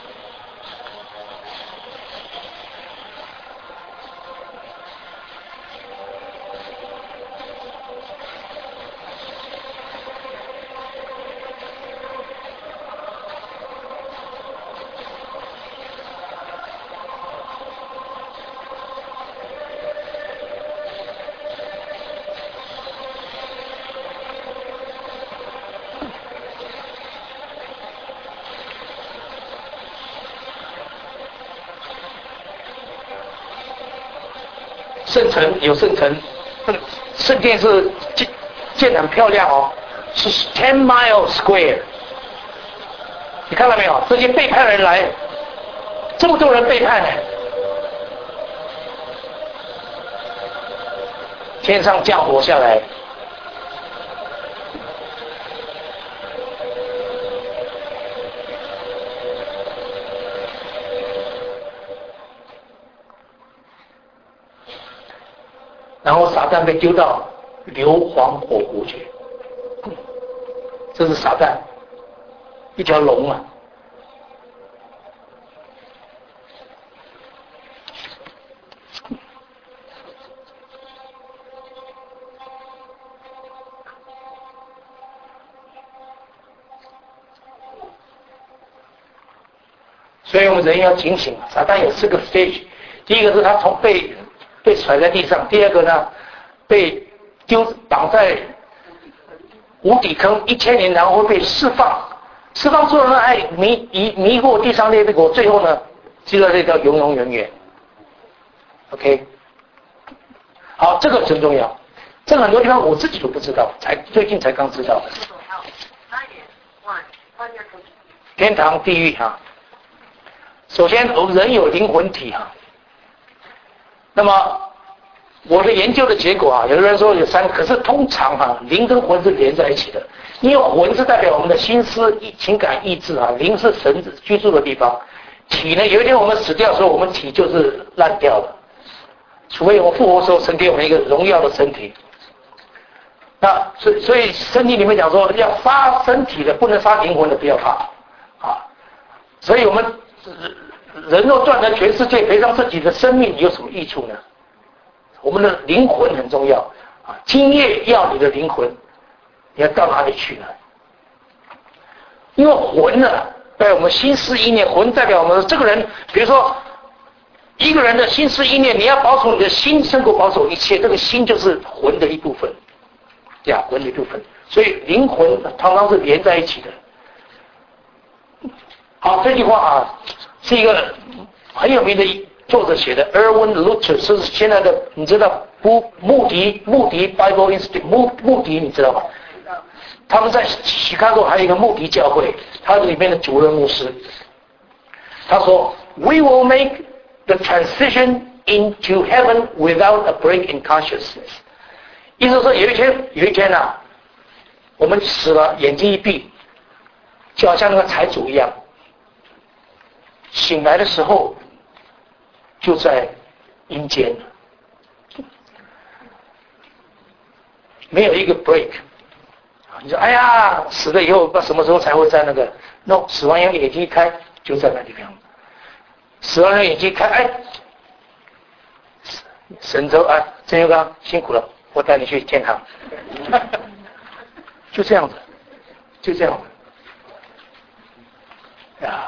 圣城有圣城，圣殿是建建得很漂亮哦，是 ten mile square。你看到没有？这些背叛人来，这么多人背叛呢，天上降火下来。然后撒旦被丢到硫磺火湖去，这是撒旦一条龙啊！所以我们人要警醒，撒旦有四个 stage， 第一个是他从被被甩在地上，第二个呢，被丢绑在无底坑一千年，然后会被释放，释放之后呢，哎迷迷迷惑地上列国，最后呢记得这叫永永远远。OK， 好，这个很重要。这个很多地方我自己都不知道，才最近才刚知道的。天堂、地狱哈、啊。首先，人有灵魂体哈、啊。那么我的研究的结果啊，有的人说有三个，可是通常哈、啊，灵跟魂是连在一起的，因为魂是代表我们的心思、情感、意志啊，灵是神居住的地方。体呢，有一天我们死掉的时候，我们体就是烂掉了，除非我们复活的时候，神给我们一个荣耀的身体。那所以所以圣经里面讲说，要杀身体的，不能杀灵魂的，不要怕啊。所以我们人若赚得全世界，赔上自己的生命，有什么益处呢？我们的灵魂很重要啊，今夜要你的灵魂，你要到哪里去呢？因为魂呢，代表我们心思意念，魂代表我们这个人，比如说一个人的心思意念，你要保守你的心，胜过保守一切，这个心就是魂的一部分，对啊，魂的一部分，所以灵魂常常是连在一起的。好，这句话啊，是一个很有名的作者写的 ，Erwin Lutzer 是现在的，你知道穆穆迪穆迪 Bible Institute 穆穆迪你知道吗？他们在芝加哥还有一个穆迪教会，他里面的主任牧师，他说 ：“We will make the transition into heaven without a break in consciousness。”意思说有一天有一天啊，我们死了，眼睛一闭，就好像那个财主一样，醒来的时候就在阴间，没有一个 break。你说，哎呀，死了以后，不知道什么时候才会在那个 ？no， 死完以后眼睛一开，就在那地方。死完了眼睛一开，哎，神州啊，郑佑刚辛苦了，我带你去天堂。就这样子，就这样子。呀，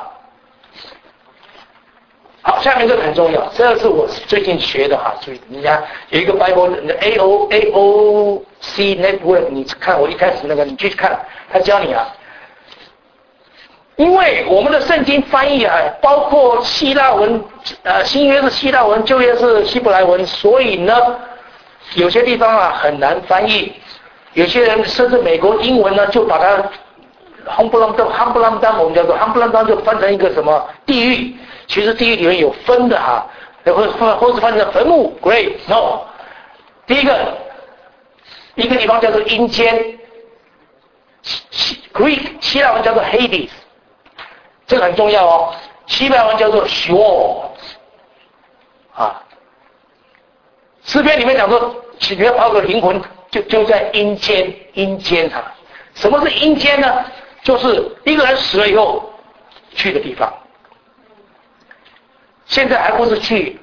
好，下面这个很重要，这个是我最近学的哈，所以人家有一个 Bible A O A O C Network， 你看我一开始那个，你去看，他教你啊，因为我们的圣经翻译啊，包括希腊文，呃，新约是希腊文，旧约是希伯来文，所以呢，有些地方啊很难翻译，有些人甚至美国英文呢就把它。夯不啷当，夯不啷当，我们叫做夯不啷当，就翻成一个什么地狱？其实地狱里面有分的哈，或或者翻成坟墓 ，grave no。第一个，一个地方叫做阴间 ，Greek 希腊文叫做 Hades， 这个很重要哦。希伯来文叫做 Sheol， 啊，诗篇里面讲说，你要把个灵魂就就在阴间，阴间哈。什么是阴间呢？就是一个人死了以后去的地方。现在还不是去，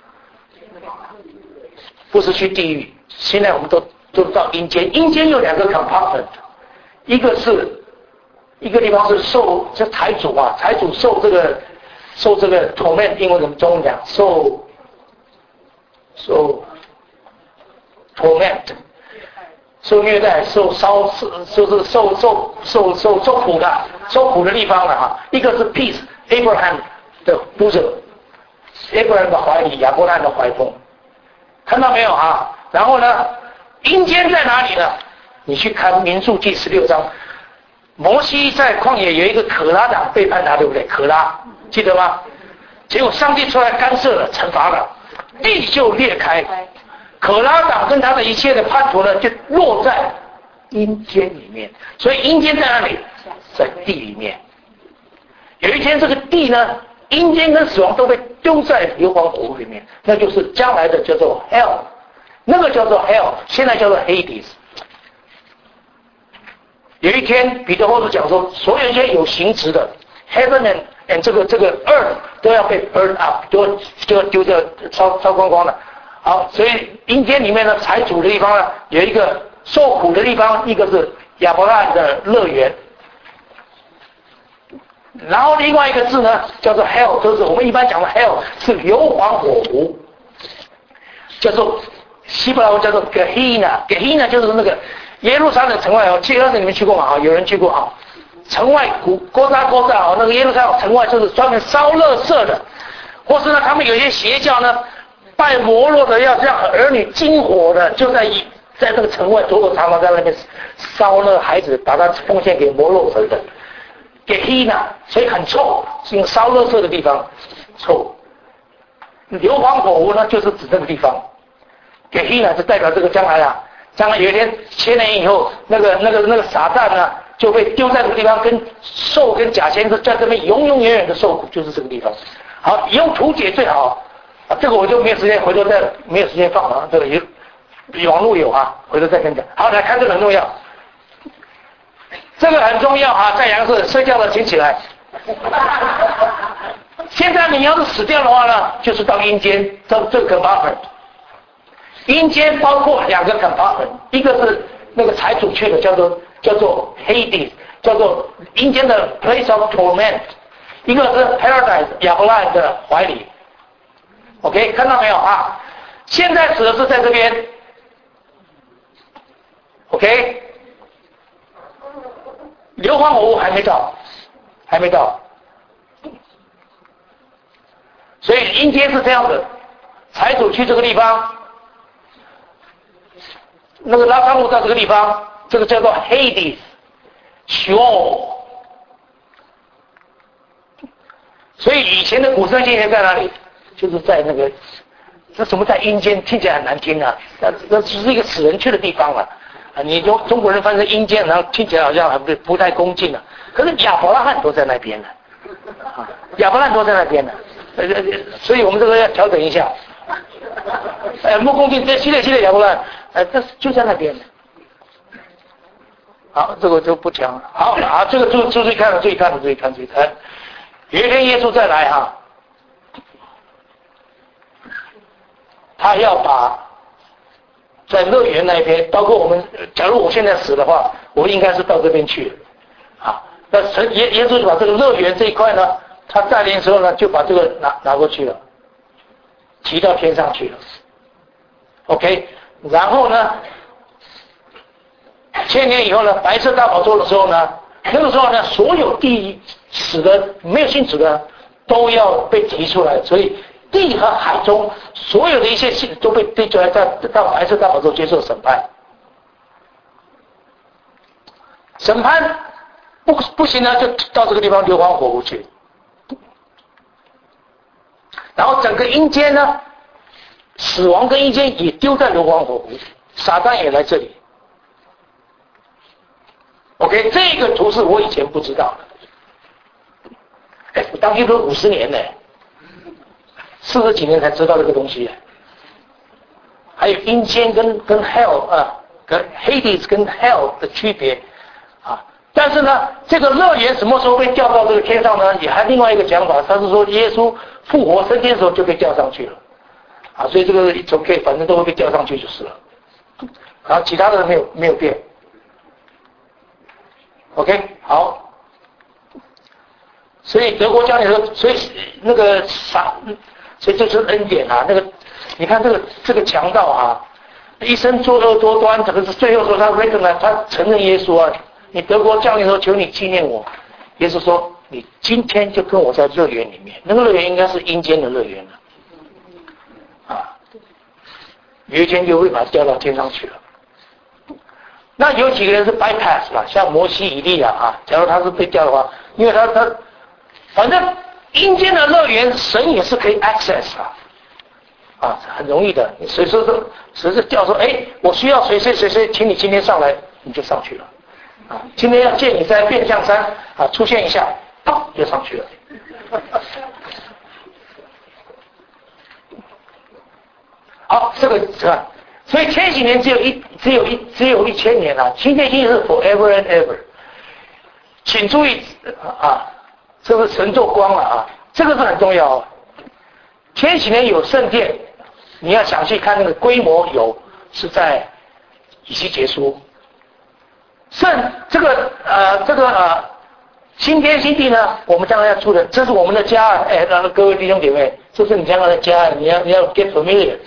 不是去地狱。现在我们都都到阴间。阴间有两个 compartment， 一个是一个地方是受这财主啊，财主受这个受这个 torment， 英文怎么中文讲？受受 torment。受虐待、受烧，就是受受受受受苦的、受苦的地方了哈。一个是 peace Abraham 的 bosom，Abraham 的怀里，亚伯拉罕的怀中，看到没有啊？然后呢，阴间在哪里呢？你去看民数记十六章，摩西在旷野有一个可拉党背叛他，对不对？可拉记得吗？结果上帝出来干涉了，惩罚了，地就裂开。可拉党跟他的一切的叛徒呢，就落在阴间里面。所以阴间在哪里？在地里面。有一天，这个地呢，阴间跟死亡都被丢在硫磺火湖里面，那就是将来的叫做 hell， 那个叫做 hell， 现在叫做 Hades。有一天，彼得后书讲说，所有一些有形质的 heaven and, and 这个这个 earth 都要被 burn up， 都就要丢掉，烧烧光光了。好，所以阴间里面的财主的地方呢，有一个受苦的地方，一个是亚伯拉罕的乐园，然后另外一个字呢叫做 hell， 就是我们一般讲的 hell 是硫磺火湖，叫做希伯来文叫做 Gehenna，Gehenna 就是那个耶路撒冷城外哦，记得你们去过吗？有人去过啊？城外古哥扎哥扎哦，那个耶路撒冷城外就是专门烧垃圾的。 或是呢，他们有些邪教呢，拜摩洛的要让儿女金火的，就在在这个城外躲躲藏藏在那边烧那个孩子，把它奉献给摩洛神的，给黑呢，所以很臭，是用烧垃圾的地方，臭。硫磺火湖呢，就是指这个地方，给黑呢是代表这个将来啊，将来有一天千年以后，那个那个那个撒旦呢就被丢在这个地方，跟兽跟假先知在这边永永远远的受苦，就是这个地方。好，用图解最好啊，这个我就没有时间，回头再没有时间放了，这个有网络有啊，回头再跟你讲。好，来看这个很重要，这个很重要啊，在阳世睡觉的请起来。现在你要是死掉的话呢，就是到阴间，这这个 compartment。阴间包括两个 compartment， 一个是那个财主去的，叫做叫做 Hades， 叫做阴间的 place of torment， 一个是 paradise 亚伯拉罕的怀里。OK， 看到没有啊？现在指的是在这边。OK， 硫磺火湖还没到，还没到。所以阴间是这样的，财主去这个地方，那个拉萨路到这个地方，这个叫做 Hades， Sheol。所以以前的古圣先贤在哪里？就是在那个，这什么在阴间，听起来很难听啊，那那只是一个死人去的地方了啊。你中中国人翻成阴间，然后听起来好像还不不太恭敬了、啊。可是亚伯拉罕都在那边呢，啊，亚伯拉罕都在那边呢。呃，所以我们这个要调整一下。呃，木工地这系列系列亚伯拉罕，呃，这就在那边。好，这个就不讲了。好啊，这个注注意看了，注意看了，注意看，注意看。有一天耶稣再来哈，他要把在乐园那边，包括我们，假如我现在死的话，我应该是到这边去啊。那神耶耶稣就把这个乐园这一块呢。他带领的时候呢，就把这个拿拿过去了，提到天上去了。OK， 然后呢，千年以后呢，白色大宝座的时候呢，那个时候呢，所有地死的没有信主的都要被提出来，所以地和海中所有的一些信都被提出来，到到白色大宝座接受审判。审判不不行呢，就到这个地方硫磺火湖去。然后整个阴间呢，死亡跟阴间也丢在硫磺火湖，撒旦也来这里。OK， 这个图是我以前不知道的，哎，我当基督徒五十年呢，四十几年才知道这个东西。还有阴间跟跟 hell 啊，跟 Hades 跟 hell 的区别啊。但是呢，这个乐园什么时候被调到这个天上呢？也还另外一个讲法，他是说耶稣复活升天的时候就被调上去了，啊，所以这个总可以，反正都会被调上去就是了。然后其他的没有没有变。OK， 好。所以德国教你说，所以那个啥，所以这是恩典啊。那个，你看这个这个强盗啊，一生作恶多端，可是最后说他 recognize 他承认耶稣啊。你德国教你说，求你纪念我。耶稣说，你今天就跟我在乐园里面，那个乐园应该是阴间的乐园了，啊，有一天就会把他调到天上去了。那有几个人是 bypass 了，像摩西、以利亚啊，假如他是被调的话，因为他他反正阴间的乐园，神也是可以 access 啊，啊，很容易的，你随时都随时调说，哎，我需要谁谁谁谁，请你今天上来，你就上去了。啊，今天要见你在变象山啊，出现一下，砰就上去了。好，这个是吧？所以千禧年只有一只有一只有一千年啊，新天新是 forever and ever。请注意啊，这个神做光了啊，这个是很重要、啊。千禧年有圣殿，你要详细看那个规模有是在以西结书。圣这个呃这个呃新天新地呢，我们将来要住的，这是我们的家。哎，让各位弟兄姐妹，这是你将来的家，你要你要 get familiar。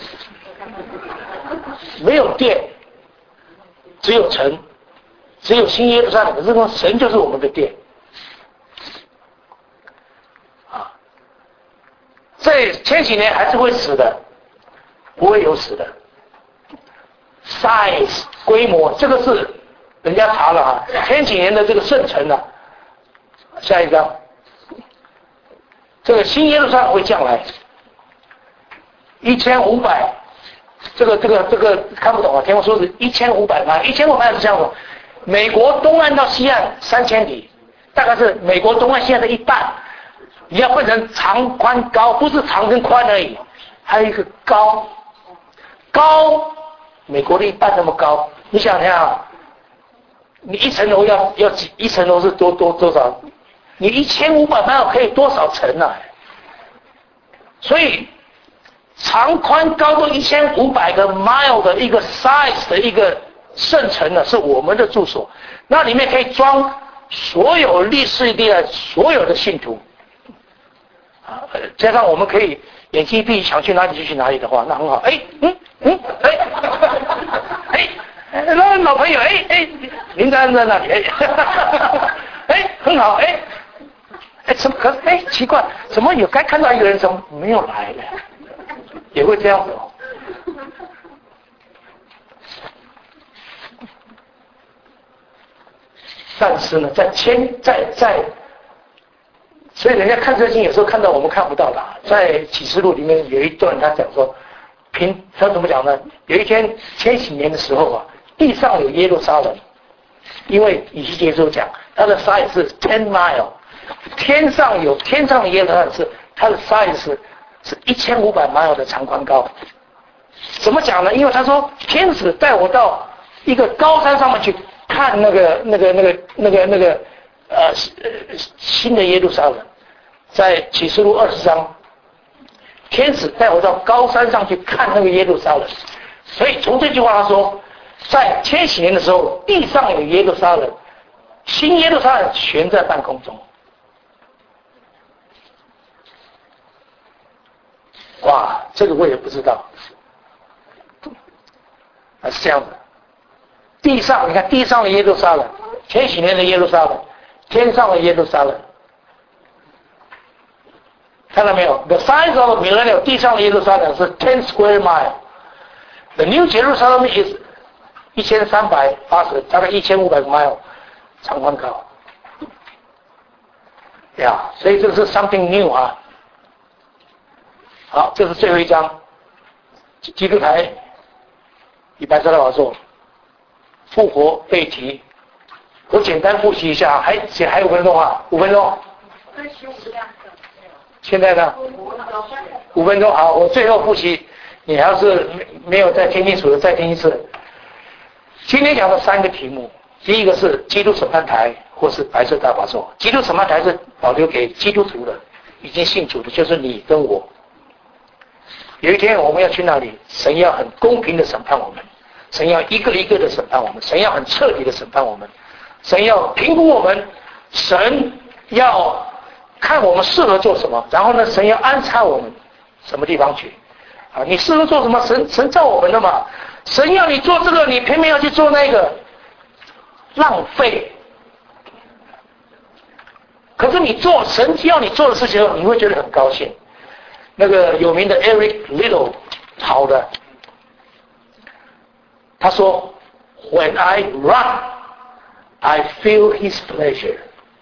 没有殿，只有城，只有新耶路撒冷。可是说神就是我们的殿。啊， 这千禧年还是会死的，不会有死的。size 规模，这个是人家查了啊，千禧年的这个圣城啊。下一张，这个新耶路撒冷会降来，一千五百，这个这个这个看不懂啊，听我说是一千五百迈，一千五百是这样的，美国东岸到西岸三千里，大概是美国东岸西岸的一半。你要分成长宽高，不是长跟宽而已，还有一个高，高，美国的一半那么高，你想想啊，你一层楼要要几一层楼是多多多少？你一千五百迈可以多少层啊？所以长宽高都一千五百个 mile 的一个 size 的一个圣城呢，是我们的住所，那里面可以装所有历世历代所有的信徒。加上我们可以眼睛一闭，想去哪里就去哪里的话，那很好。哎，嗯嗯，哎，哎，那老朋友，哎哎，您站在那里，哎，哎，很好，哎，哎，怎么可是哎奇怪，怎么有该看到一个人怎么没有来呢？也会这样子哦。但是呢，在千在在。所以人家看圣经有时候看到我们看不到的，在启示录里面有一段他讲说，凭他怎么讲呢？有一天千禧年的时候啊，地上有耶路撒冷，因为以西结书讲它的 size 是 ten mile， 天上有天上的耶路撒冷是它的 size 是是一千五百 mile 的长宽高。怎么讲呢？因为他说天使带我到一个高山上面去看那个那个那个那个那个呃新的耶路撒冷。在启示录二十章，天使带我到高山上去看那个耶路撒冷，所以从这句话他说，在千禧年的时候，地上有耶路撒冷，新耶路撒冷悬在半空中。哇，这个我也不知道，啊是这样的，地上你看地上的耶路撒冷，千禧年的耶路撒冷，天上的耶路撒冷。看到没有 ？The size of millennium， 地上的耶路撒冷是 ten square mile，The New Jerusalem is 一千三百八十，大概一千五百个 mile， 长宽高。呀、yeah, ，所以这个是 something new 啊。好，这是最后一章，基督台与白色大宝座复活被提，我简单复习一下，还还有五分钟啊，五分钟。现在呢？五分钟，好，我最后复习。你要是没有再听清楚的，再听一次。今天讲的三个题目，第一个是基督审判台，或是白色大宝座。基督审判台是保留给基督徒的，已经信主的，就是你跟我。有一天我们要去那里，神要很公平的审判我们，神要一个一个的审判我们，神要很彻底的审判我们，神要评估我们，神要看我们适合做什么，然后呢，神要安插我们什么地方去啊？你适合做什么？神神造我们的嘛，神要你做这个，你偏偏要去做那个，浪费。可是你做神要你做的事情，你会觉得很高兴。那个有名的 Eric Liddell 好的，他说 When I run, I feel His pleasure.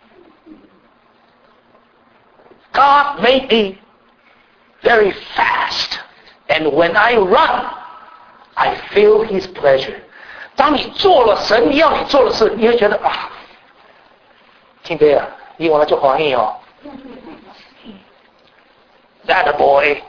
God made me very fast, and when I run, I feel His pleasure. 当你做了神要你做的事，你会觉得啊，听对啊，你往那做欢喜哦。That boy,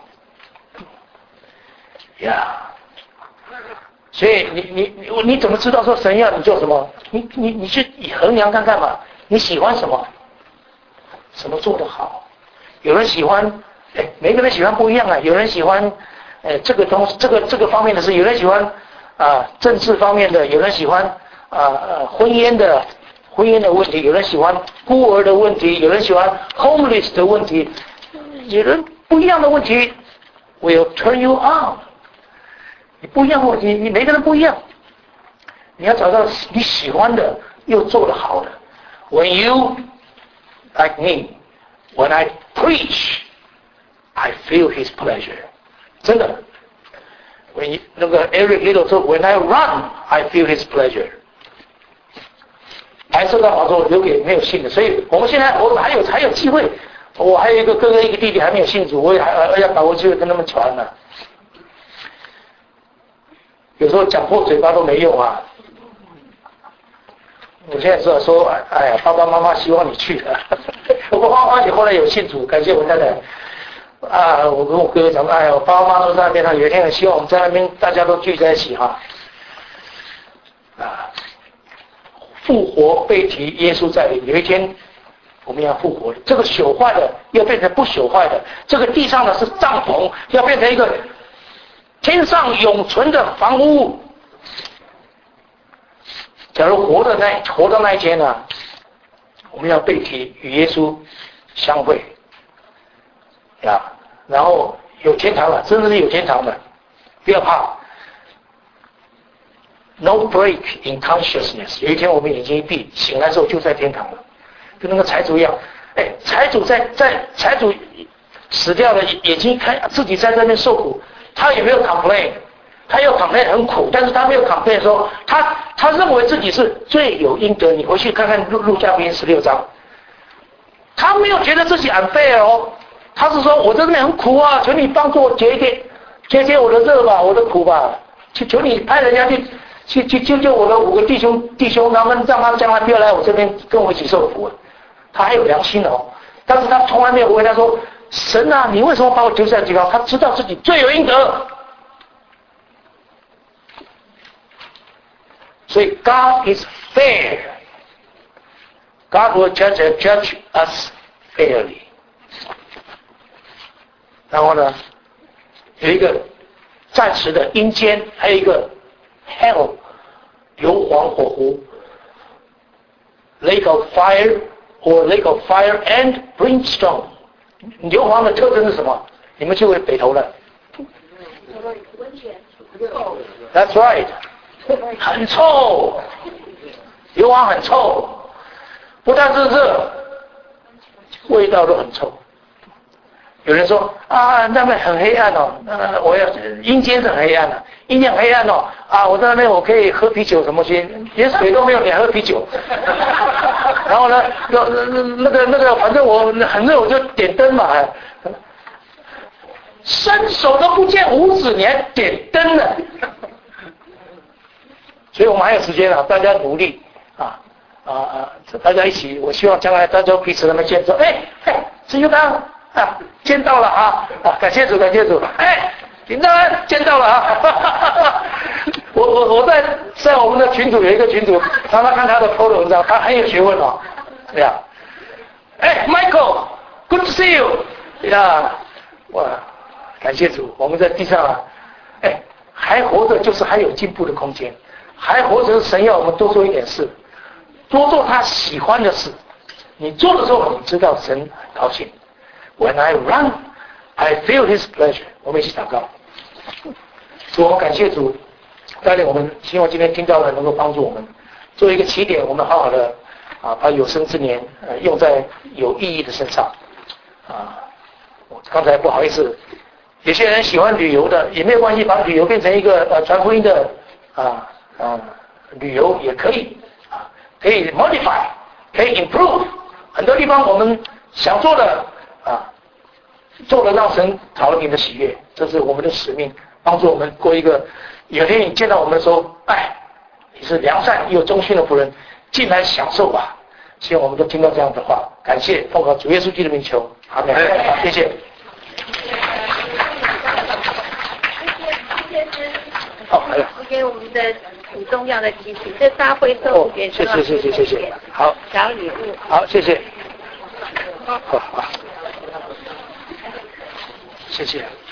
yeah. 所以你你你你怎么知道说神要你做什么？你你你去衡量看看嘛，你喜欢什么？什么做得好？有人喜欢，哎，每个人喜欢不一样啊。有人喜欢，呃，这个东这个这个方面的事，有人喜欢啊、呃、政治方面的，有人喜欢啊呃婚姻的婚姻的问题，有人喜欢孤儿的问题，有人喜欢 homeless 的问题，有人不一样的问题 will turn you on。你不一样的问题，你每个人不一样，你要找到你喜欢的又做得好的。When you like me, when I preach, I feel His pleasure。真的，when 那个 Eric Liddell 说 ，When I run, I feel His pleasure。白色大宝座留给没有信的，所以我们现在我还有还有机会，我还有一个哥哥一个弟弟还没有信主，我也还要把握机会跟他们传呢、啊。有时候讲破嘴巴都没用啊。我现在知道说，哎呀，爸爸妈妈希望你去的。我花花姐后来有信主，感谢我太太。啊，我跟我哥哥讲，哎呀，我爸爸妈妈都在那边，他有一天很希望我们在那边大家都聚在一起哈。啊。复活被提，耶稣在临。有一天，我们要复活的。这个朽坏的要变成不朽坏的，这个地上的是帐篷，要变成一个天上永存的房屋。假如活的那活到那一天呢、啊，我们要被提与耶稣相会呀，然后有天堂了，真的是有天堂的，不要怕。No break in consciousness。有一天我们眼睛一闭，醒来之后就在天堂了，跟那个财主一样。哎，财主在在财主死掉了，眼睛一开，自己在那边受苦，他也没有 complain， 他有 complain 很苦，但是他没有 complain 说他他认为自己是罪有应得。你回去看看路路加福音十六章，他没有觉得自己 unfair 哦，他是说我这边很苦啊，求你帮助我解一解，解解我的热吧，我的苦吧，求求你派人家去。去去救救我的五个弟兄弟兄，他们让他们将来不要来我这边跟我一起受苦。他还有良心哦，但是他从来没有回答说：“神啊，你为什么把我丢在地方？”他知道自己罪有应得，所以 God is fair. God will judge judge us fairly. 然后呢，有一个暂时的阴间，还有一个。Hell， 硫磺火湖 ，Lake of Fire or Lake of Fire and Brimstone。硫磺的特征是什么？你们就会北投了。That's right， 很臭，硫磺很臭，不但是热，味道都很臭。有人说啊，那边很黑暗哦，呃，我要阴间是很黑暗的，阴间很黑暗哦，啊，我在那边我可以喝啤酒什么些，连水都没有，你还喝啤酒？然后呢，那那个那个，反正我很热，我就点灯嘛，伸手都不见五指，你还点灯呢？所以我们还有时间啊，大家努力啊啊啊，大家一起，我希望将来大家彼此能够见证，哎哎，石油刚。啊，见到了啊！啊，感谢主，感谢主！哎，林大安见到了啊！我我我在在我们的群组有一个群组，常常看他的 P O 文章，他很有学问哦。对呀，哎 ，Michael，good to see you。呀，哇，感谢主，我们在地上啊，哎，还活着就是还有进步的空间，还活着神要我们多做一点事，多做他喜欢的事。你做的时候，你知道神很高兴。When I run, I feel His pleasure. 我们一起祷告。主，我们感谢主带领我们，希望今天听到的能够帮助我们，做一个起点，我们好好的啊，把有生之年呃用在有意义的身上啊。我刚才不好意思，有些人喜欢旅游的也没有关系，把旅游变成一个呃传福音的啊啊旅游也可以啊，可以 modify， 可以 improve。很多地方我们想做的。啊，做了让神讨了你的喜悦，这是我们的使命，帮助我们过一个有天你见到我们的时候，哎，你是良善又忠心的仆人，进来享受吧。希望我们都听到这样的话，感谢奉靠主耶稣基督的名求，阿门。谢谢。谢谢。好，还有。 给我们的很重要的提醒，这大会送给谢谢谢谢谢谢。好。 小礼物。 好，谢谢。好好。谢谢。